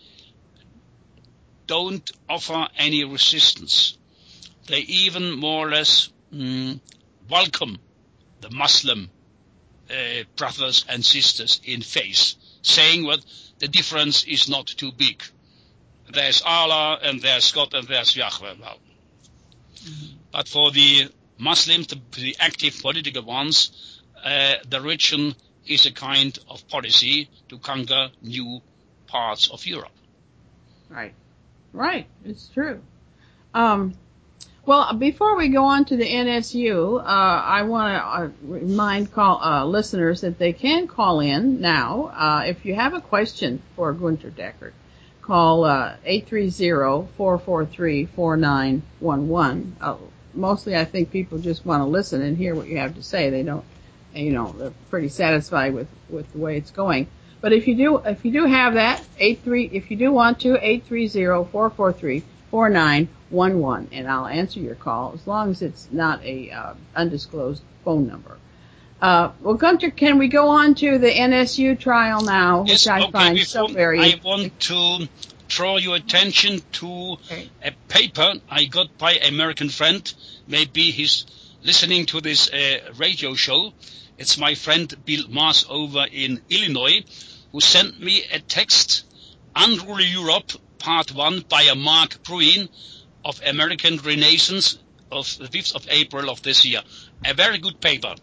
C: don't offer any resistance. They even more or less mm, welcome the Muslim uh, brothers and sisters in faith, saying that the difference is not too big. There's Allah and there's God and there's Yahweh. Well, mm-hmm. But for the Muslims, the, the active political ones, uh, the religion is a kind of policy to conquer new parts of Europe.
B: Right. Right. It's true. Um, well, before we go on to the N S U, uh, I want to uh, remind call, uh, listeners that they can call in now. Uh, if you have a question for Gunter Deckert, call uh, eight three zero, four four three, four nine one one. Uh, mostly I think people just want to listen and hear what you have to say. They don't, you know, they're pretty satisfied with, with the way it's going. But if you do, if you do have that, eight three, if you do want to, eight three zero, four four three, four nine one one, and I'll answer your call as long as it's not a uh, undisclosed phone number. Uh, well, Gunter, can we go on to the N S U trial now, which
C: yes,
B: I
C: okay,
B: find so very.
C: I want to draw your attention to okay. a paper I got by an American friend. Maybe he's listening to this uh, radio show. It's my friend Bill Maas over in Illinois, who sent me a text, Unruly Europe, Part one, by a Mark Bruin of American Renaissance of the fifth of April of this year. A very good paper.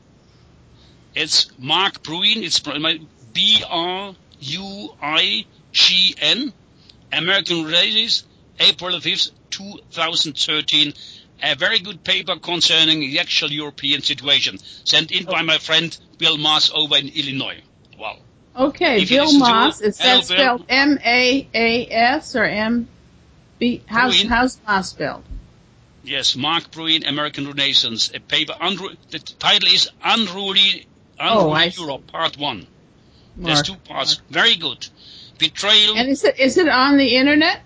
C: It's Mark Bruin, it's B R U I G N, American Renaissance, April the fifth, two thousand thirteen. A very good paper concerning the actual European situation, sent in by my friend Bill Maas over in Illinois. Wow.
B: Okay,
C: If
B: Bill Maas, is that spelled
C: Bill.
B: M A A S or M B? How's, how's Maas spelled?
C: Yes, Mark Bruin, American Renaissance, a paper. Unru- the title is Unruly, Unruly
B: oh,
C: Europe, Part one.
B: Mark,
C: There's two parts.
B: Mark.
C: Very good. Betrayal.
B: And is it is it on the internet?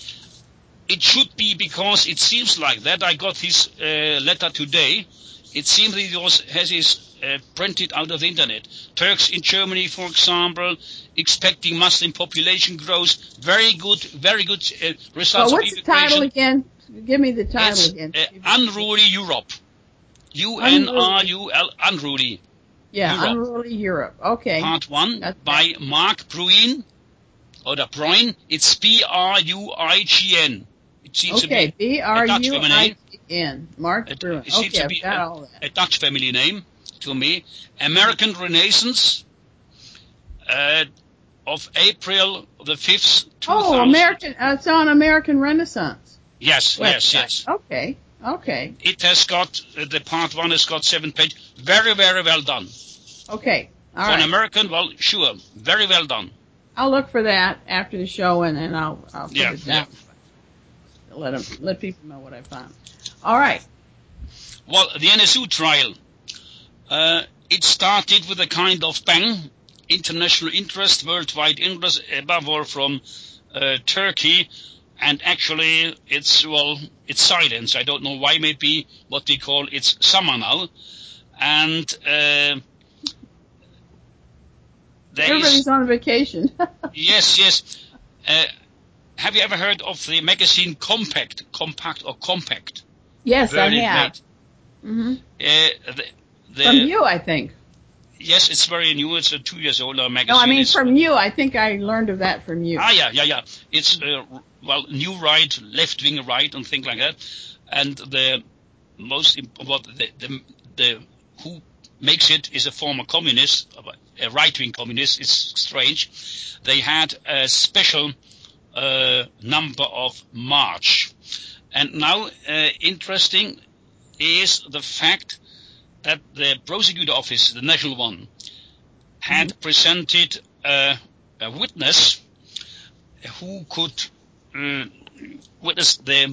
C: It should be, because it seems like that. I got his uh, letter today. It seems that he was, has his uh, printed out of the internet. Turks in Germany, for example, expecting Muslim population growth. Very good, very good uh, results.
B: Well, what's the title again? Give me the title
C: it's,
B: again.
C: Uh, Unruly Europe. U N R U L, Unruly.
B: Yeah,
C: Europe.
B: Unruly Europe. Okay.
C: Part one
B: That's
C: by
B: that.
C: Mark Bruin. Or the Bruin. It's B R U I G N. It seems
B: okay,
C: to be
B: B R U I G N. Mark
C: it,
B: Bruin.
C: it seems
B: okay,
C: to
B: I've
C: be
B: got
C: a,
B: all that.
C: a Dutch family name to me. American Renaissance uh, of April the fifth, two thousand.
B: Oh, American. Uh, it's on American Renaissance.
C: Yes,
B: website.
C: yes, yes.
B: Okay, okay.
C: It has got, uh, the part one has got seven pages. Very, very well done.
B: Okay, All
C: For
B: right.
C: an American, well, sure, very well done.
B: I'll look for that after the show, and then I'll I'll put
C: Yeah,
B: it down. Let 'em- let people know what I found. All right.
C: Well, the N S U trial, uh, it started with a kind of bang. International interest, worldwide interest, above all from uh, Turkey, and actually it's, well, it's silence. I don't know why, maybe what they call it's summer now. And uh, there
B: Everybody's
C: is,
B: on vacation.
C: yes, yes. Uh, have you ever heard of the magazine Compact, Compact or Compact?
B: Yes, I
C: Berlin
B: have.
C: made.
B: hmm
C: Uh, the, the,
B: From you, I think.
C: Yes, it's very new. It's a two years old uh, magazine.
B: No, I mean
C: It's,
B: from you. I think I learned of that from you.
C: Ah, yeah, yeah, yeah. It's, uh, well, new right, left wing right, and things like that. And the most important, the, the, the who makes it is a former communist, a right wing communist. It's strange. They had a special uh, number of March, and now uh, interesting is the fact that the prosecutor office, the national one, had mm-hmm. presented uh, a witness who could uh, witness the,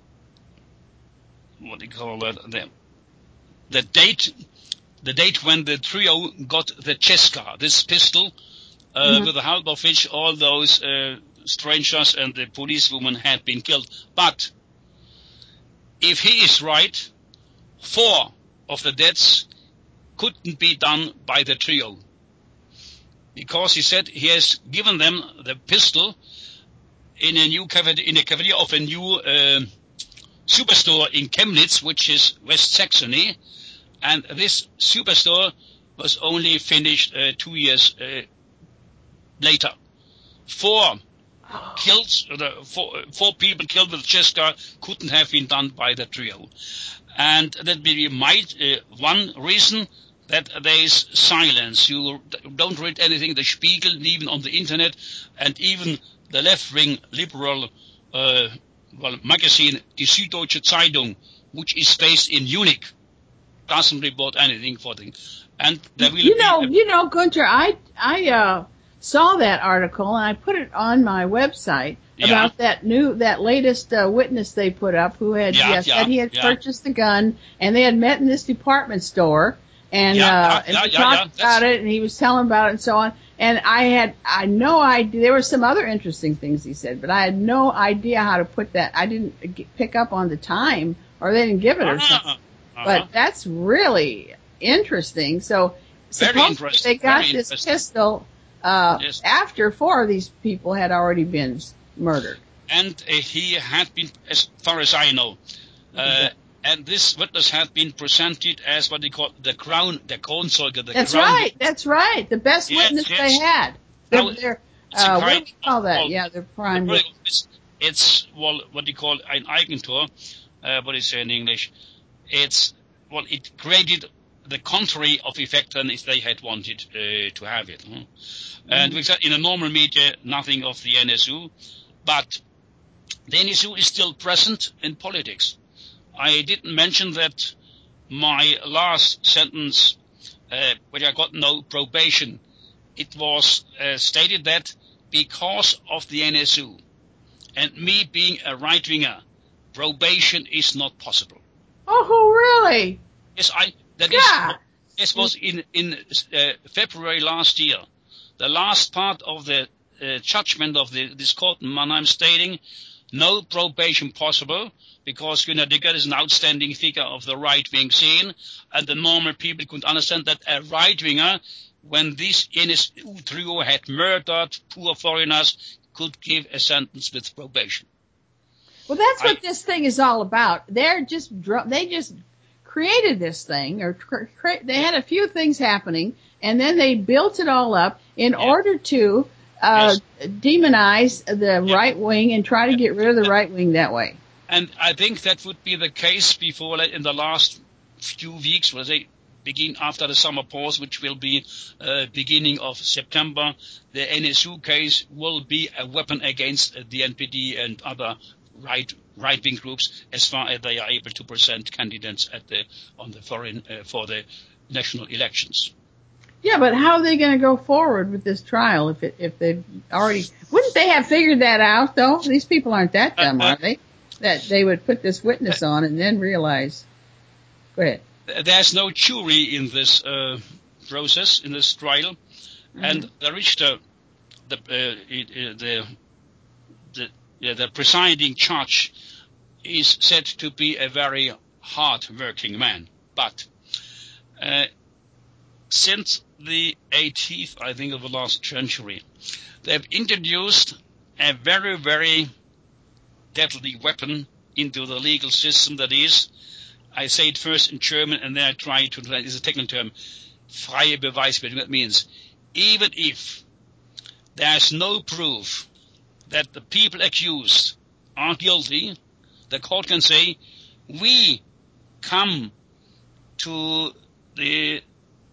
C: what do you call it, the, the date, the date when the trio got the Cesca, this pistol, uh, mm-hmm. with the help of which all those uh, strangers and the policewoman had been killed. But if he is right, four of the deaths couldn't be done by the trio, because he said he has given them the pistol in a new cavalier, in a cavalier of a new uh, superstore in Chemnitz, which is West Saxony, and this superstore was only finished uh, two years uh, later. Four oh. killed, uh, four, four people killed with Cesca couldn't have been done by the trio, and that be might uh, one reason that there is silence. You don't read anything, the Spiegel, even on the internet, and even the left-wing liberal uh, well, magazine, Die Süddeutsche Zeitung, which is based in Munich, doesn't report anything for them. And there will
B: you
C: be
B: know,
C: a-
B: you know, Gunter, I I uh, saw that article and I put it on my website
C: yeah.
B: about that new, that latest uh, witness they put up who had
C: yeah,
B: yes,
C: yeah,
B: said he had
C: yeah.
B: purchased the gun, and they had met in this department store. And,
C: Yeah,
B: uh,
C: yeah,
B: and
C: yeah,
B: we
C: yeah,
B: talked
C: yeah,
B: about it, and he was telling about it and so on. And I had, I no idea, there were some other interesting things he said, but I had no idea how to put that. I didn't g- pick up on the time, or they didn't give it or
C: Uh-huh.
B: something.
C: Uh-huh.
B: But that's really interesting. So,
C: Very
B: supposedly
C: interesting,
B: they got
C: very
B: this
C: interesting.
B: pistol, uh,
C: Yes.
B: after four of these people had already been murdered.
C: And uh, he had been, as far as I know, uh, and this witness had been presented as what they call the crown, the Kronzeuge, the
B: That's
C: crown.
B: right. That's right. The best
C: Yes,
B: witness
C: yes.
B: they had.
C: Now,
B: They're, they're,
C: it's a
B: uh, what do
C: kind
B: we call
C: of-
B: that?
C: well,
B: Yeah, they're prime
C: the-
B: witness.
C: It's, it's well, what they call an Eigentor. Uh, what is it in English? It's, well, it created the contrary of effect than if they had wanted uh, to have it. Huh? And we said in a normal media, nothing of the N S U, but the N S U is still present in politics. I didn't mention that my last sentence, uh, where I got no probation, it was uh, stated that because of the N S U and me being a right-winger, probation is not possible.
B: Oh, really?
C: Yes, I. That
B: Yeah.
C: is. This was in in uh, February last year. The last part of the uh, judgment of the, this court in Mannheim stating no probation possible because Gunnar Dicker is an outstanding figure of the right-wing scene, and the normal people could understand that a right-winger, when this N S U trio had murdered poor foreigners, could give a sentence with probation.
B: Well, that's what
C: I-
B: this thing is all about. They're just dr- they just created this thing, or cr- cre- they had a few things happening, and then they built it all up in
C: Yeah.
B: order to uh,
C: Yes.
B: demonize the
C: Yeah.
B: right wing and try to get rid of the right wing that way.
C: And I think that would be the case before, like, in the last few weeks, where they begin after the summer pause, which will be uh, beginning of September. The N S U case will be a weapon against uh, the N P D and other right right wing groups, as far as they are able to present candidates at the on the foreign uh, for the national elections.
B: Yeah, but how are they going to go forward with this trial if it, if they've already, wouldn't they have figured that out though? These people aren't that dumb, uh, uh, are they? That they would put this witness on and then realize. Go ahead.
C: There's no jury in this uh, process, in this trial, mm-hmm. and there is the the uh, it, uh, the the, yeah, the presiding judge is said to be a very hard-working man, but uh, since the eighteenth, I think, of the last century, they've introduced a very, very deadly weapon into the legal system. That is, I say it first in German and then I try to translate. It's a technical term, freie Beweismittel. That means even if there's no proof that the people accused are guilty, the court can say, we come to the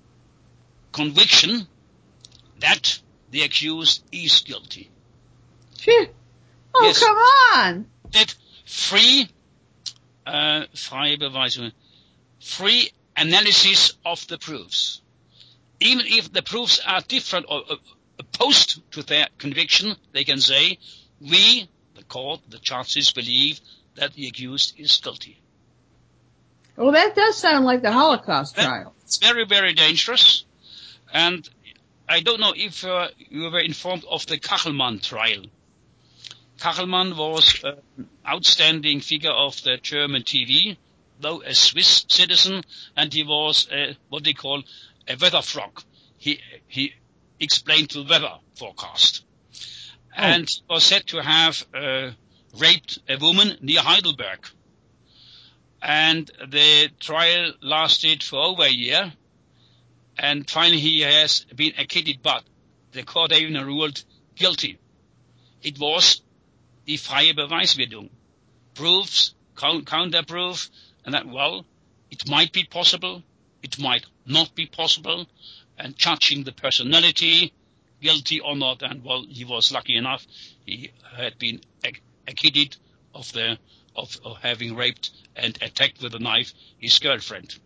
C: conviction that the accused is guilty.
B: Phew. Oh, yes. Come on!
C: That free, uh, freie Beweismittel, free analysis of the proofs. Even if the proofs are different or uh, opposed to their conviction, they can say, we, the court, the judges, believe that the accused is guilty.
B: Well, that does sound like the Holocaust
C: that,
B: trial.
C: It's very, very dangerous. And I don't know if uh, you were informed of the Kachelmann trial. Kachelmann was an outstanding figure of the German T V, though a Swiss citizen, and he was a, what they call a weather frog. He he explained the weather forecast. Oh. And he was said to have uh, raped a woman near Heidelberg. And the trial lasted for over a year, and finally he has been acquitted, but the court even ruled guilty. It was die freie Beweismittel. Proofs, counter proof, and that, well, it might be possible, it might not be possible, and judging the personality, guilty or not, and well, he was lucky enough, he had been acquitted of the of, of having raped and attacked with a knife his girlfriend.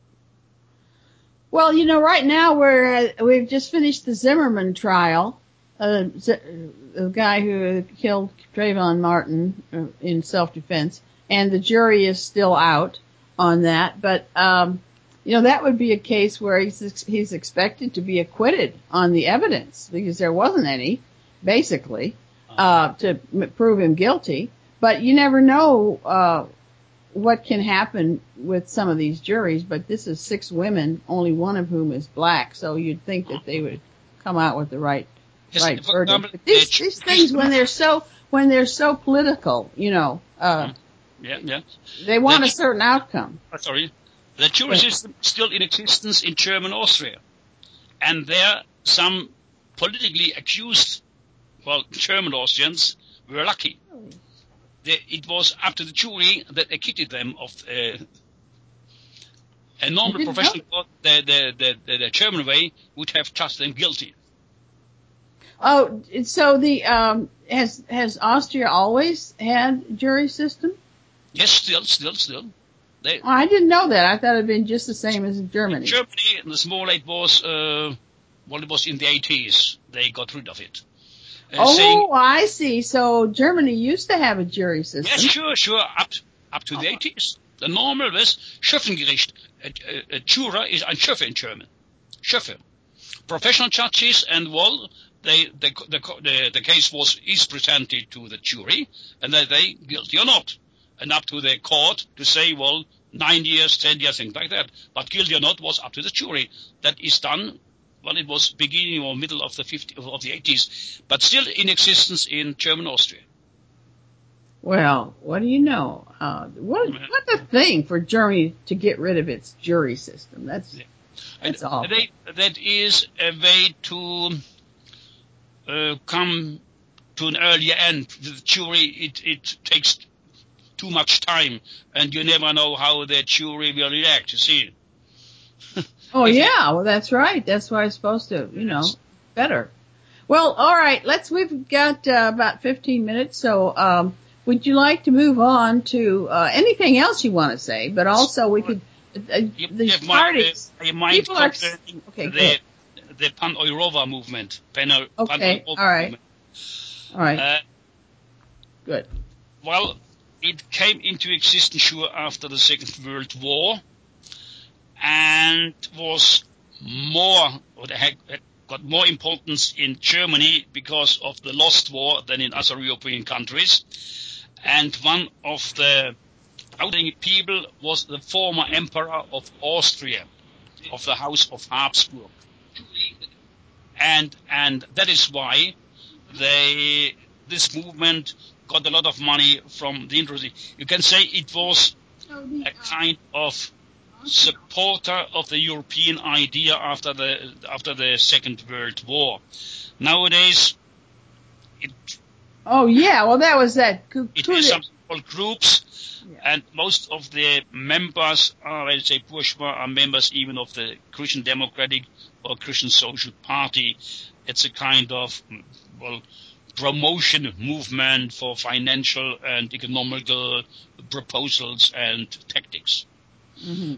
B: Well, you know, right now we're uh, we've just finished the Zimmerman trial. Uh, the guy who killed Trayvon Martin uh, in self-defense, and the jury is still out on that. But, um, you know, that would be a case where he's, he's expected to be acquitted on the evidence because there wasn't any, basically, uh, to m- prove him guilty. But you never know, uh, what can happen with some of these juries. But this is six women, only one of whom is black. So you'd think that they would come out with the right Right, verdict. But these, these things, when they're so when they're so political, you know, uh,
C: yeah, yeah,
B: they want
C: the,
B: a certain outcome.
C: Sorry, the jury system is still in existence in German Austria, and there some politically accused, well, German Austrians were lucky. They, it was up to the jury that acquitted them of uh, a normal professional court. The, the the the the German way would have judged them guilty.
B: Oh, so the um has has Austria always had jury system?
C: Yes, still, still, still. They,
B: oh, I didn't know that. I thought it'd been just the same as in Germany.
C: In Germany, the small it was, uh, well, it was in the eighties. They got rid of it. Uh,
B: oh,
C: saying,
B: I see. So Germany used to have a jury system.
C: Yes, sure, sure. Up up to the eighties. The normal was Schöffengericht. A, a, a juror is ein Schöffe in German. Schöffe. Professional judges and well. They, the, the, the, the case was is presented to the jury, and that they guilty or not, and up to the court to say, well, nine years, ten years, things like that. But guilty or not was up to the jury. That is done. Well, it was beginning or middle of the fifties of the eighties, but still in existence in German Austria.
B: Well, what do you know? Uh, what what a thing for Germany to get rid of its jury system. That's yeah. that's
C: and
B: awful.
C: They, that is a way to. Uh, come to an earlier end. The jury, it, it takes too much time, and you never know how the jury will react, you see.
B: Oh, yeah, well, that's right. That's why it's supposed to, you know, better. Well, all right, let's, we've got uh, about fifteen minutes, so um, would you like to move on to uh, anything else you want to say? But also we could, uh, the parties,
C: uh, people are,
B: okay,
C: the, the Pan-Europa movement. Pan-
B: okay,
C: Pan-Europa
B: all right.
C: Movement.
B: All right.
C: Uh,
B: Good.
C: Well, it came into existence sure after the Second World War, and was more, or had got more importance in Germany because of the lost war than in other European countries. And one of the founding people was the former Emperor of Austria, of the House of Habsburg. And and that is why they this movement got a lot of money from the industry. You can say it was a kind of supporter of the European idea after the after the Second World War. Nowadays, it
B: Oh yeah, well that was that.
C: it is some small groups, yeah. And most of the members are, let's say, bourgeois, are members even of the Christian Democratic or Christian Social Party. It's a kind of, well, promotion movement for financial and economical proposals and tactics.
B: Mm-hmm.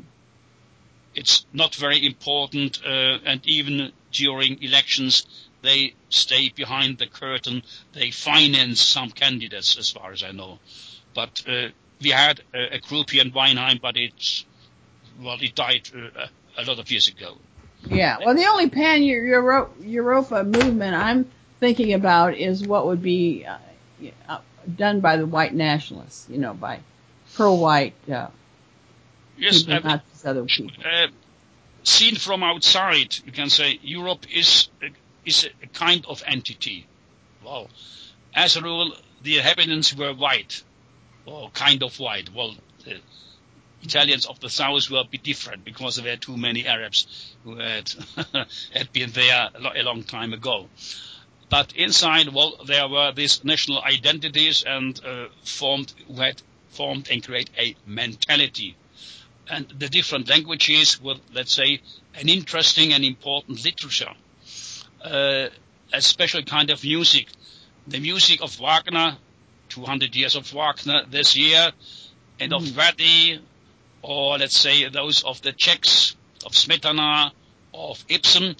C: It's not very important, uh, and even during elections, they stay behind the curtain. They finance some candidates, as far as I know. But uh, we had a, a group here in Weinheim, but it's, well, it died uh, a lot of years ago.
B: Yeah, well, the only Pan-Europa movement I'm thinking about is what would be uh, done by the white nationalists, you know, by pro-white uh,
C: yes,
B: people,
C: uh,
B: not these other people.
C: Uh, seen from outside, you can say Europe is a, is a kind of entity. Well, as a rule, the inhabitants were white, or kind of white. Well, the Italians of the south were a bit different because there were too many Arabs who had had been there a, lo- a long time ago. But inside, well, there were these national identities and uh, formed who had formed and created a mentality. And the different languages were, let's say, an interesting and important literature. Uh, a special kind of music. The music of Wagner, two hundred years of Wagner this year, and mm-hmm. of Verdi, or let's say those of the Czechs, of Smetana, of Ibsen.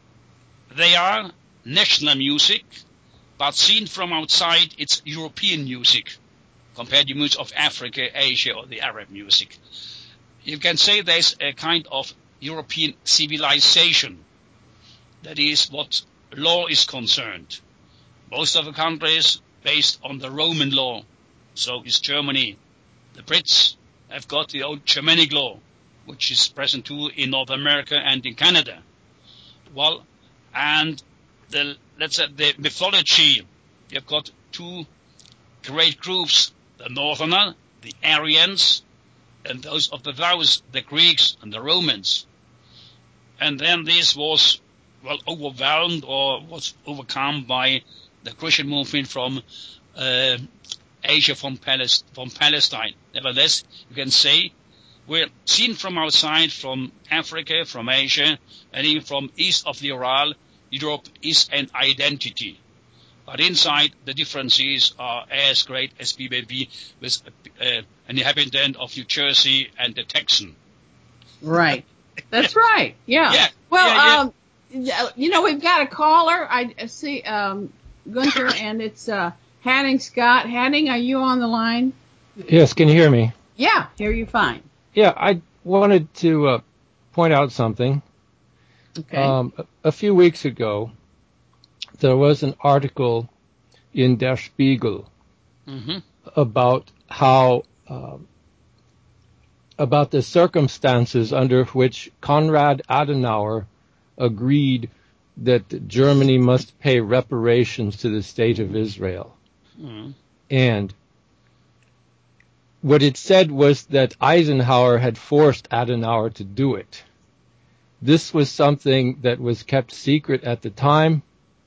C: They are national music, but seen from outside, it's European music, compared to music of Africa, Asia, or the Arab music. You can say there's a kind of European civilization. That is what law is concerned. Most of the countries based on the Roman law. So is Germany. The Brits have got the old Germanic law, which is present too in North America and in Canada. Well, and the, let's say the mythology, you've got two great groups, the Northerner, the Aryans, and those of the South, the Greeks and the Romans. And then this was, well, overwhelmed or was overcome by the Christian movement from uh, Asia, from, Palest- from Palestine. Nevertheless, you can say we're seen from outside, from Africa, from Asia, and even from east of the Ural, Europe is an identity. But inside, the differences are as great as we may be with uh, an inhabitant of New Jersey and a Texan.
B: Right. That's right. Yeah.
C: yeah.
B: Well,
C: yeah, yeah.
B: um, you know, we've got a caller. I see, um, Gunther, and it's uh, Hanning Scott. Hanning, are you on the line?
D: Yes. Can you hear me?
B: Yeah. Hear you fine.
D: Yeah. I wanted to uh, point out something.
B: Okay.
D: Um, a, a few weeks ago, there was an article in Der Spiegel
C: mm-hmm.
D: about how uh, about the circumstances under which Konrad Adenauer agreed that Germany must pay reparations to the state of Israel.
C: Mm.
D: And what it said was that Eisenhower had forced Adenauer to do it. This was something that was kept secret at the time.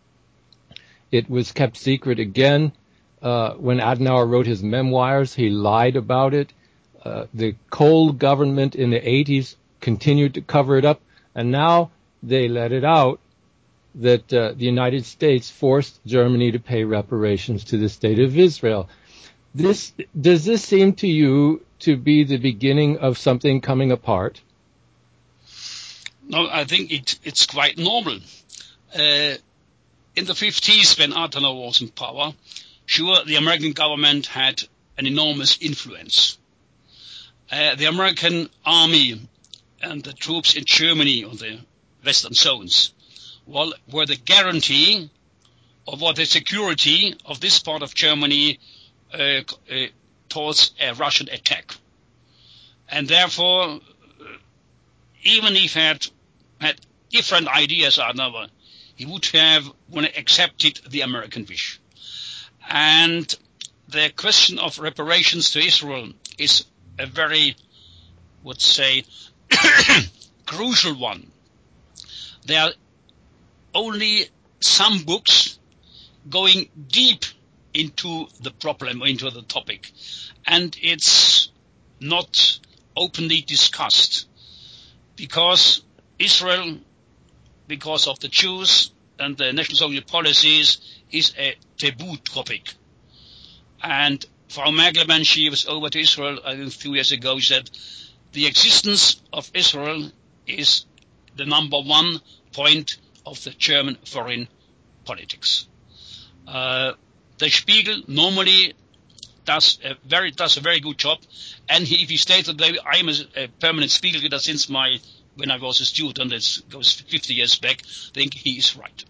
D: It was kept secret again uh, when Adenauer wrote his memoirs. He lied about it. Uh, the Kohl government in the eighties continued to cover it up, and now they let it out that uh, the United States forced Germany to pay reparations to the state of Israel. This does this seem to you to be the beginning of something coming apart?
C: No, I think it, it's quite normal. Uh, in the fifties, when Adenauer was in power, sure, the American government had an enormous influence. Uh, the American army and the troops in Germany on the western zones well, were the guarantee of what the security of this part of Germany uh, uh, towards a Russian attack. And therefore, uh, even if he had, had different ideas or another, he would have accepted the American wish. And the question of reparations to Israel is a very, would say, crucial one. There are only some books going deep into the problem, into the topic, and it's not openly discussed because Israel, because of the Jews and the National Socialist policies, is a taboo topic. And Frau Merkel, when she was over to Israel, I think a few years ago, she said the existence of Israel is the number one point of the German foreign politics. Uh, the Spiegel normally does a very does a very good job, and he, if he states that I'm a, a permanent Spiegel reader since my when I was a student, it goes fifty years back, I think he is right.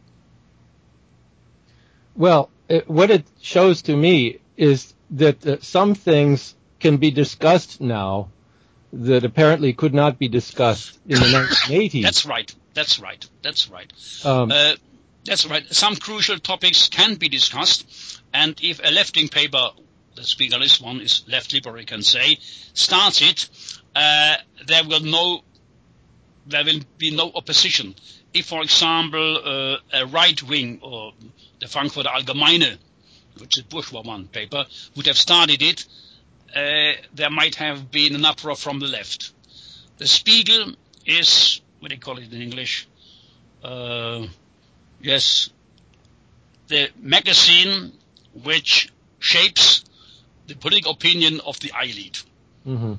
D: Well, it, what it shows to me is that uh, some things can be discussed now that apparently could not be discussed in the nineteen eighties.
C: That's right. That's right. That's right.
D: Um,
C: uh, that's right. Some crucial topics can be discussed, and if a left-wing paper, the Spiegelist one is left liberal, you can say, starts it, uh, there will no, there will be no opposition. If, for example, uh, a right-wing or the Frankfurter Allgemeine, which is a bourgeois one paper, would have started it, uh, there might have been an uproar from the left. The Spiegel is, what do you call it in English? Uh, yes, the magazine which shapes the political opinion of the elite.
D: Mm-hmm.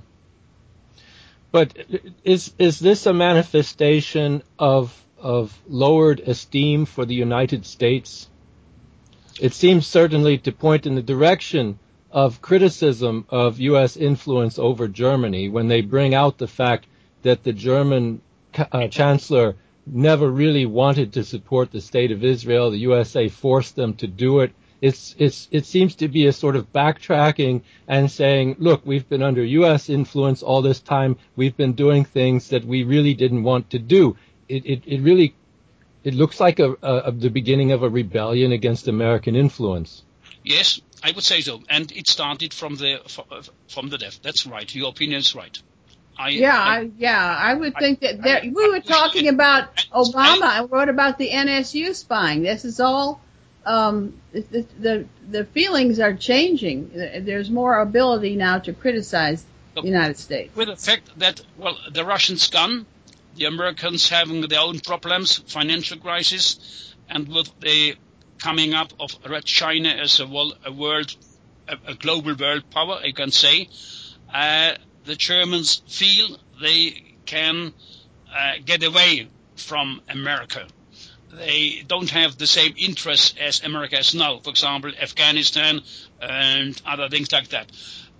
D: But is is this a manifestation of of lowered esteem for the United States? It seems certainly to point in the direction of criticism of U S influence over Germany when they bring out the fact that the German uh, chancellor never really wanted to support the state of Israel. The U S A forced them to do it. It's, it's, it seems to be a sort of backtracking and saying, look, we've been under U S influence all this time. We've been doing things that we really didn't want to do. It, it, it really, it looks like a, a, the beginning of a rebellion against American influence.
C: Yes, I would say so. And it started from the, from the left. That's right. Your opinion is right. I,
B: yeah,
C: I,
B: I, yeah, I would think
C: I,
B: that there,
C: I,
B: we were talking about Obama.
C: I,
B: I wrote about the N S U spying. This is all, um, the, the, the feelings are changing. There's more ability now to criticize the United States.
C: With the fact that, well, the Russians gone, the Americans having their own problems, financial crisis, and with the coming up of China as a, a world, a, a global world power, I can say, uh, the Germans feel they can uh, get away from America. They don't have the same interests as America has now. For example, Afghanistan and other things like that.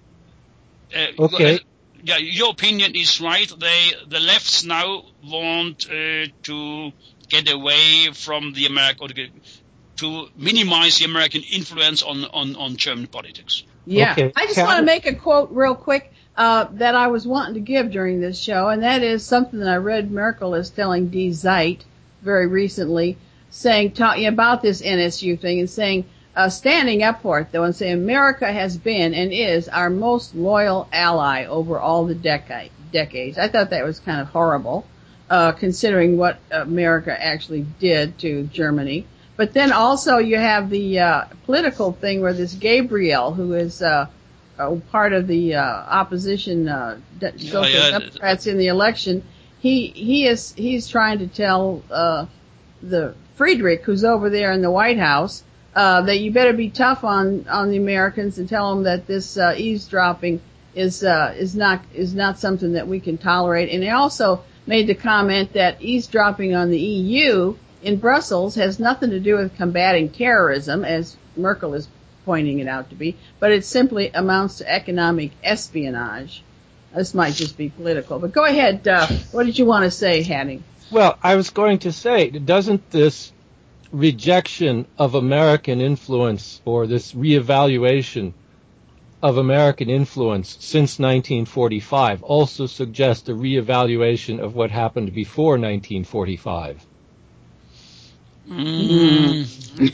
C: Uh,
D: okay.
C: Yeah, your opinion is right. They, the lefts now want uh, to get away from the American, or to, get, to minimize the American influence on, on, on German politics.
B: Yeah,
D: okay.
B: I just
D: Can
B: want to make a quote real quick uh, that I was wanting to give during this show, and that is something that I read Merkel is telling Die Zeit very recently, saying, talking about this N S U thing and saying, uh, standing up for it though, and saying America has been and is our most loyal ally over all the decade, decades. I thought that was kind of horrible, uh, considering what America actually did to Germany. But then also you have the uh, political thing where this Gabriel, who is uh, uh, part of the uh, opposition uh, de-
C: Yeah,
B: Social
C: yeah.
B: Democrats in the election, he he is he's trying to tell uh, the Friedrich, who's over there in the White House, uh, that you better be tough on on the Americans and tell them that this uh, eavesdropping is uh, is not is not something that we can tolerate. And they also made the comment that eavesdropping on the E U in Brussels has nothing to do with combating terrorism, as Merkel is pointing it out to be, but it simply amounts to economic espionage. This might just be political, but go ahead. Uh, what did you want to say, Hattie?
D: Well, I was going to say, doesn't this rejection of American influence or this reevaluation of American influence since nineteen forty-five also suggest a reevaluation of what happened before nineteen forty-five?
C: Mm.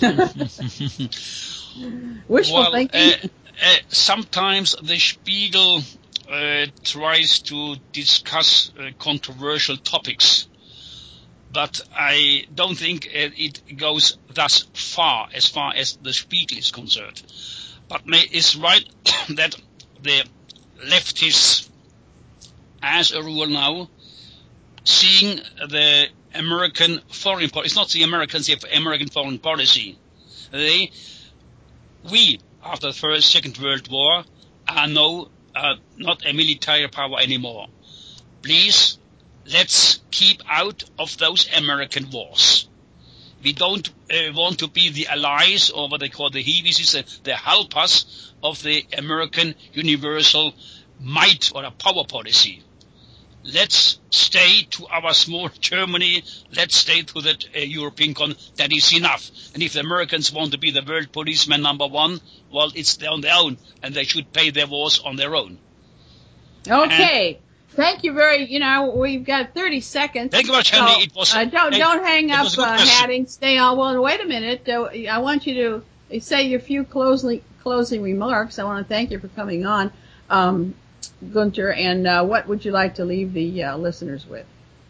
B: Wishful
C: well,
B: thinking.
C: Uh, uh, sometimes the Spiegel uh, tries to discuss uh, controversial topics, but I don't think uh, it goes thus far as far as the Spiegel is concerned. But may, it's right that the leftists, as a rule now, seeing the American foreign policy, it's not the Americans, they have American foreign policy. They, we, after the First, Second World War, are now uh, not a military power anymore. Please, let's keep out of those American wars. We don't uh, want to be the allies, or what they call the Heavies, uh, the helpers of the American universal might or a power policy. Let's stay to our small Germany. Let's stay to that uh, European con. That is enough. And if the Americans want to be the world policeman number one, well, it's on their own, and they should pay their wars on their own.
B: Okay.
C: And
B: thank you very. You know, we've got thirty seconds.
C: Thank you very much, Henry.
B: So,
C: it was.
B: Uh, don't
C: hey,
B: don't hang up, uh, Hattie. Stay on. Well, wait a minute. Uh, I want you to say your few closing closing remarks. I want to thank you for coming on. Um, Gunter, and uh, what would you like to leave the uh, listeners with?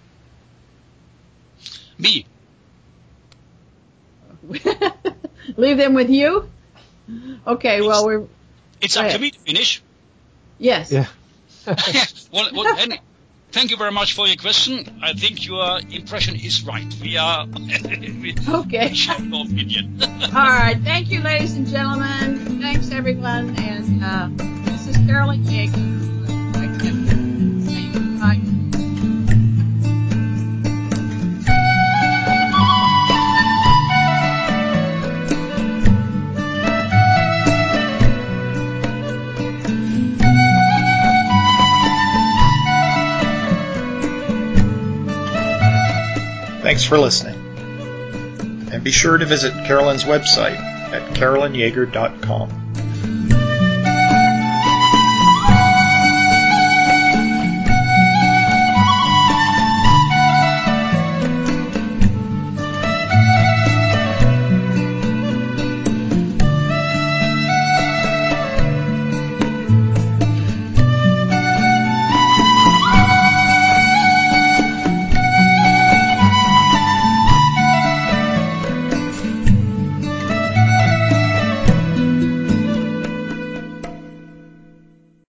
C: Me.
B: Leave them with you? Okay,
C: it's,
B: well, we're...
C: It's up to me to finish.
B: Yes.
D: Yeah.
C: well, well Henry, thank you very much for your question. I think your impression is right. We are... we
B: okay.
C: share your opinion.
B: All right. Thank you, ladies and gentlemen. Thanks, everyone. And uh, this is Carolyn Yeager. Bye.
A: Thanks for listening. And be sure to visit Carolyn's website at carolyn yeager dot com.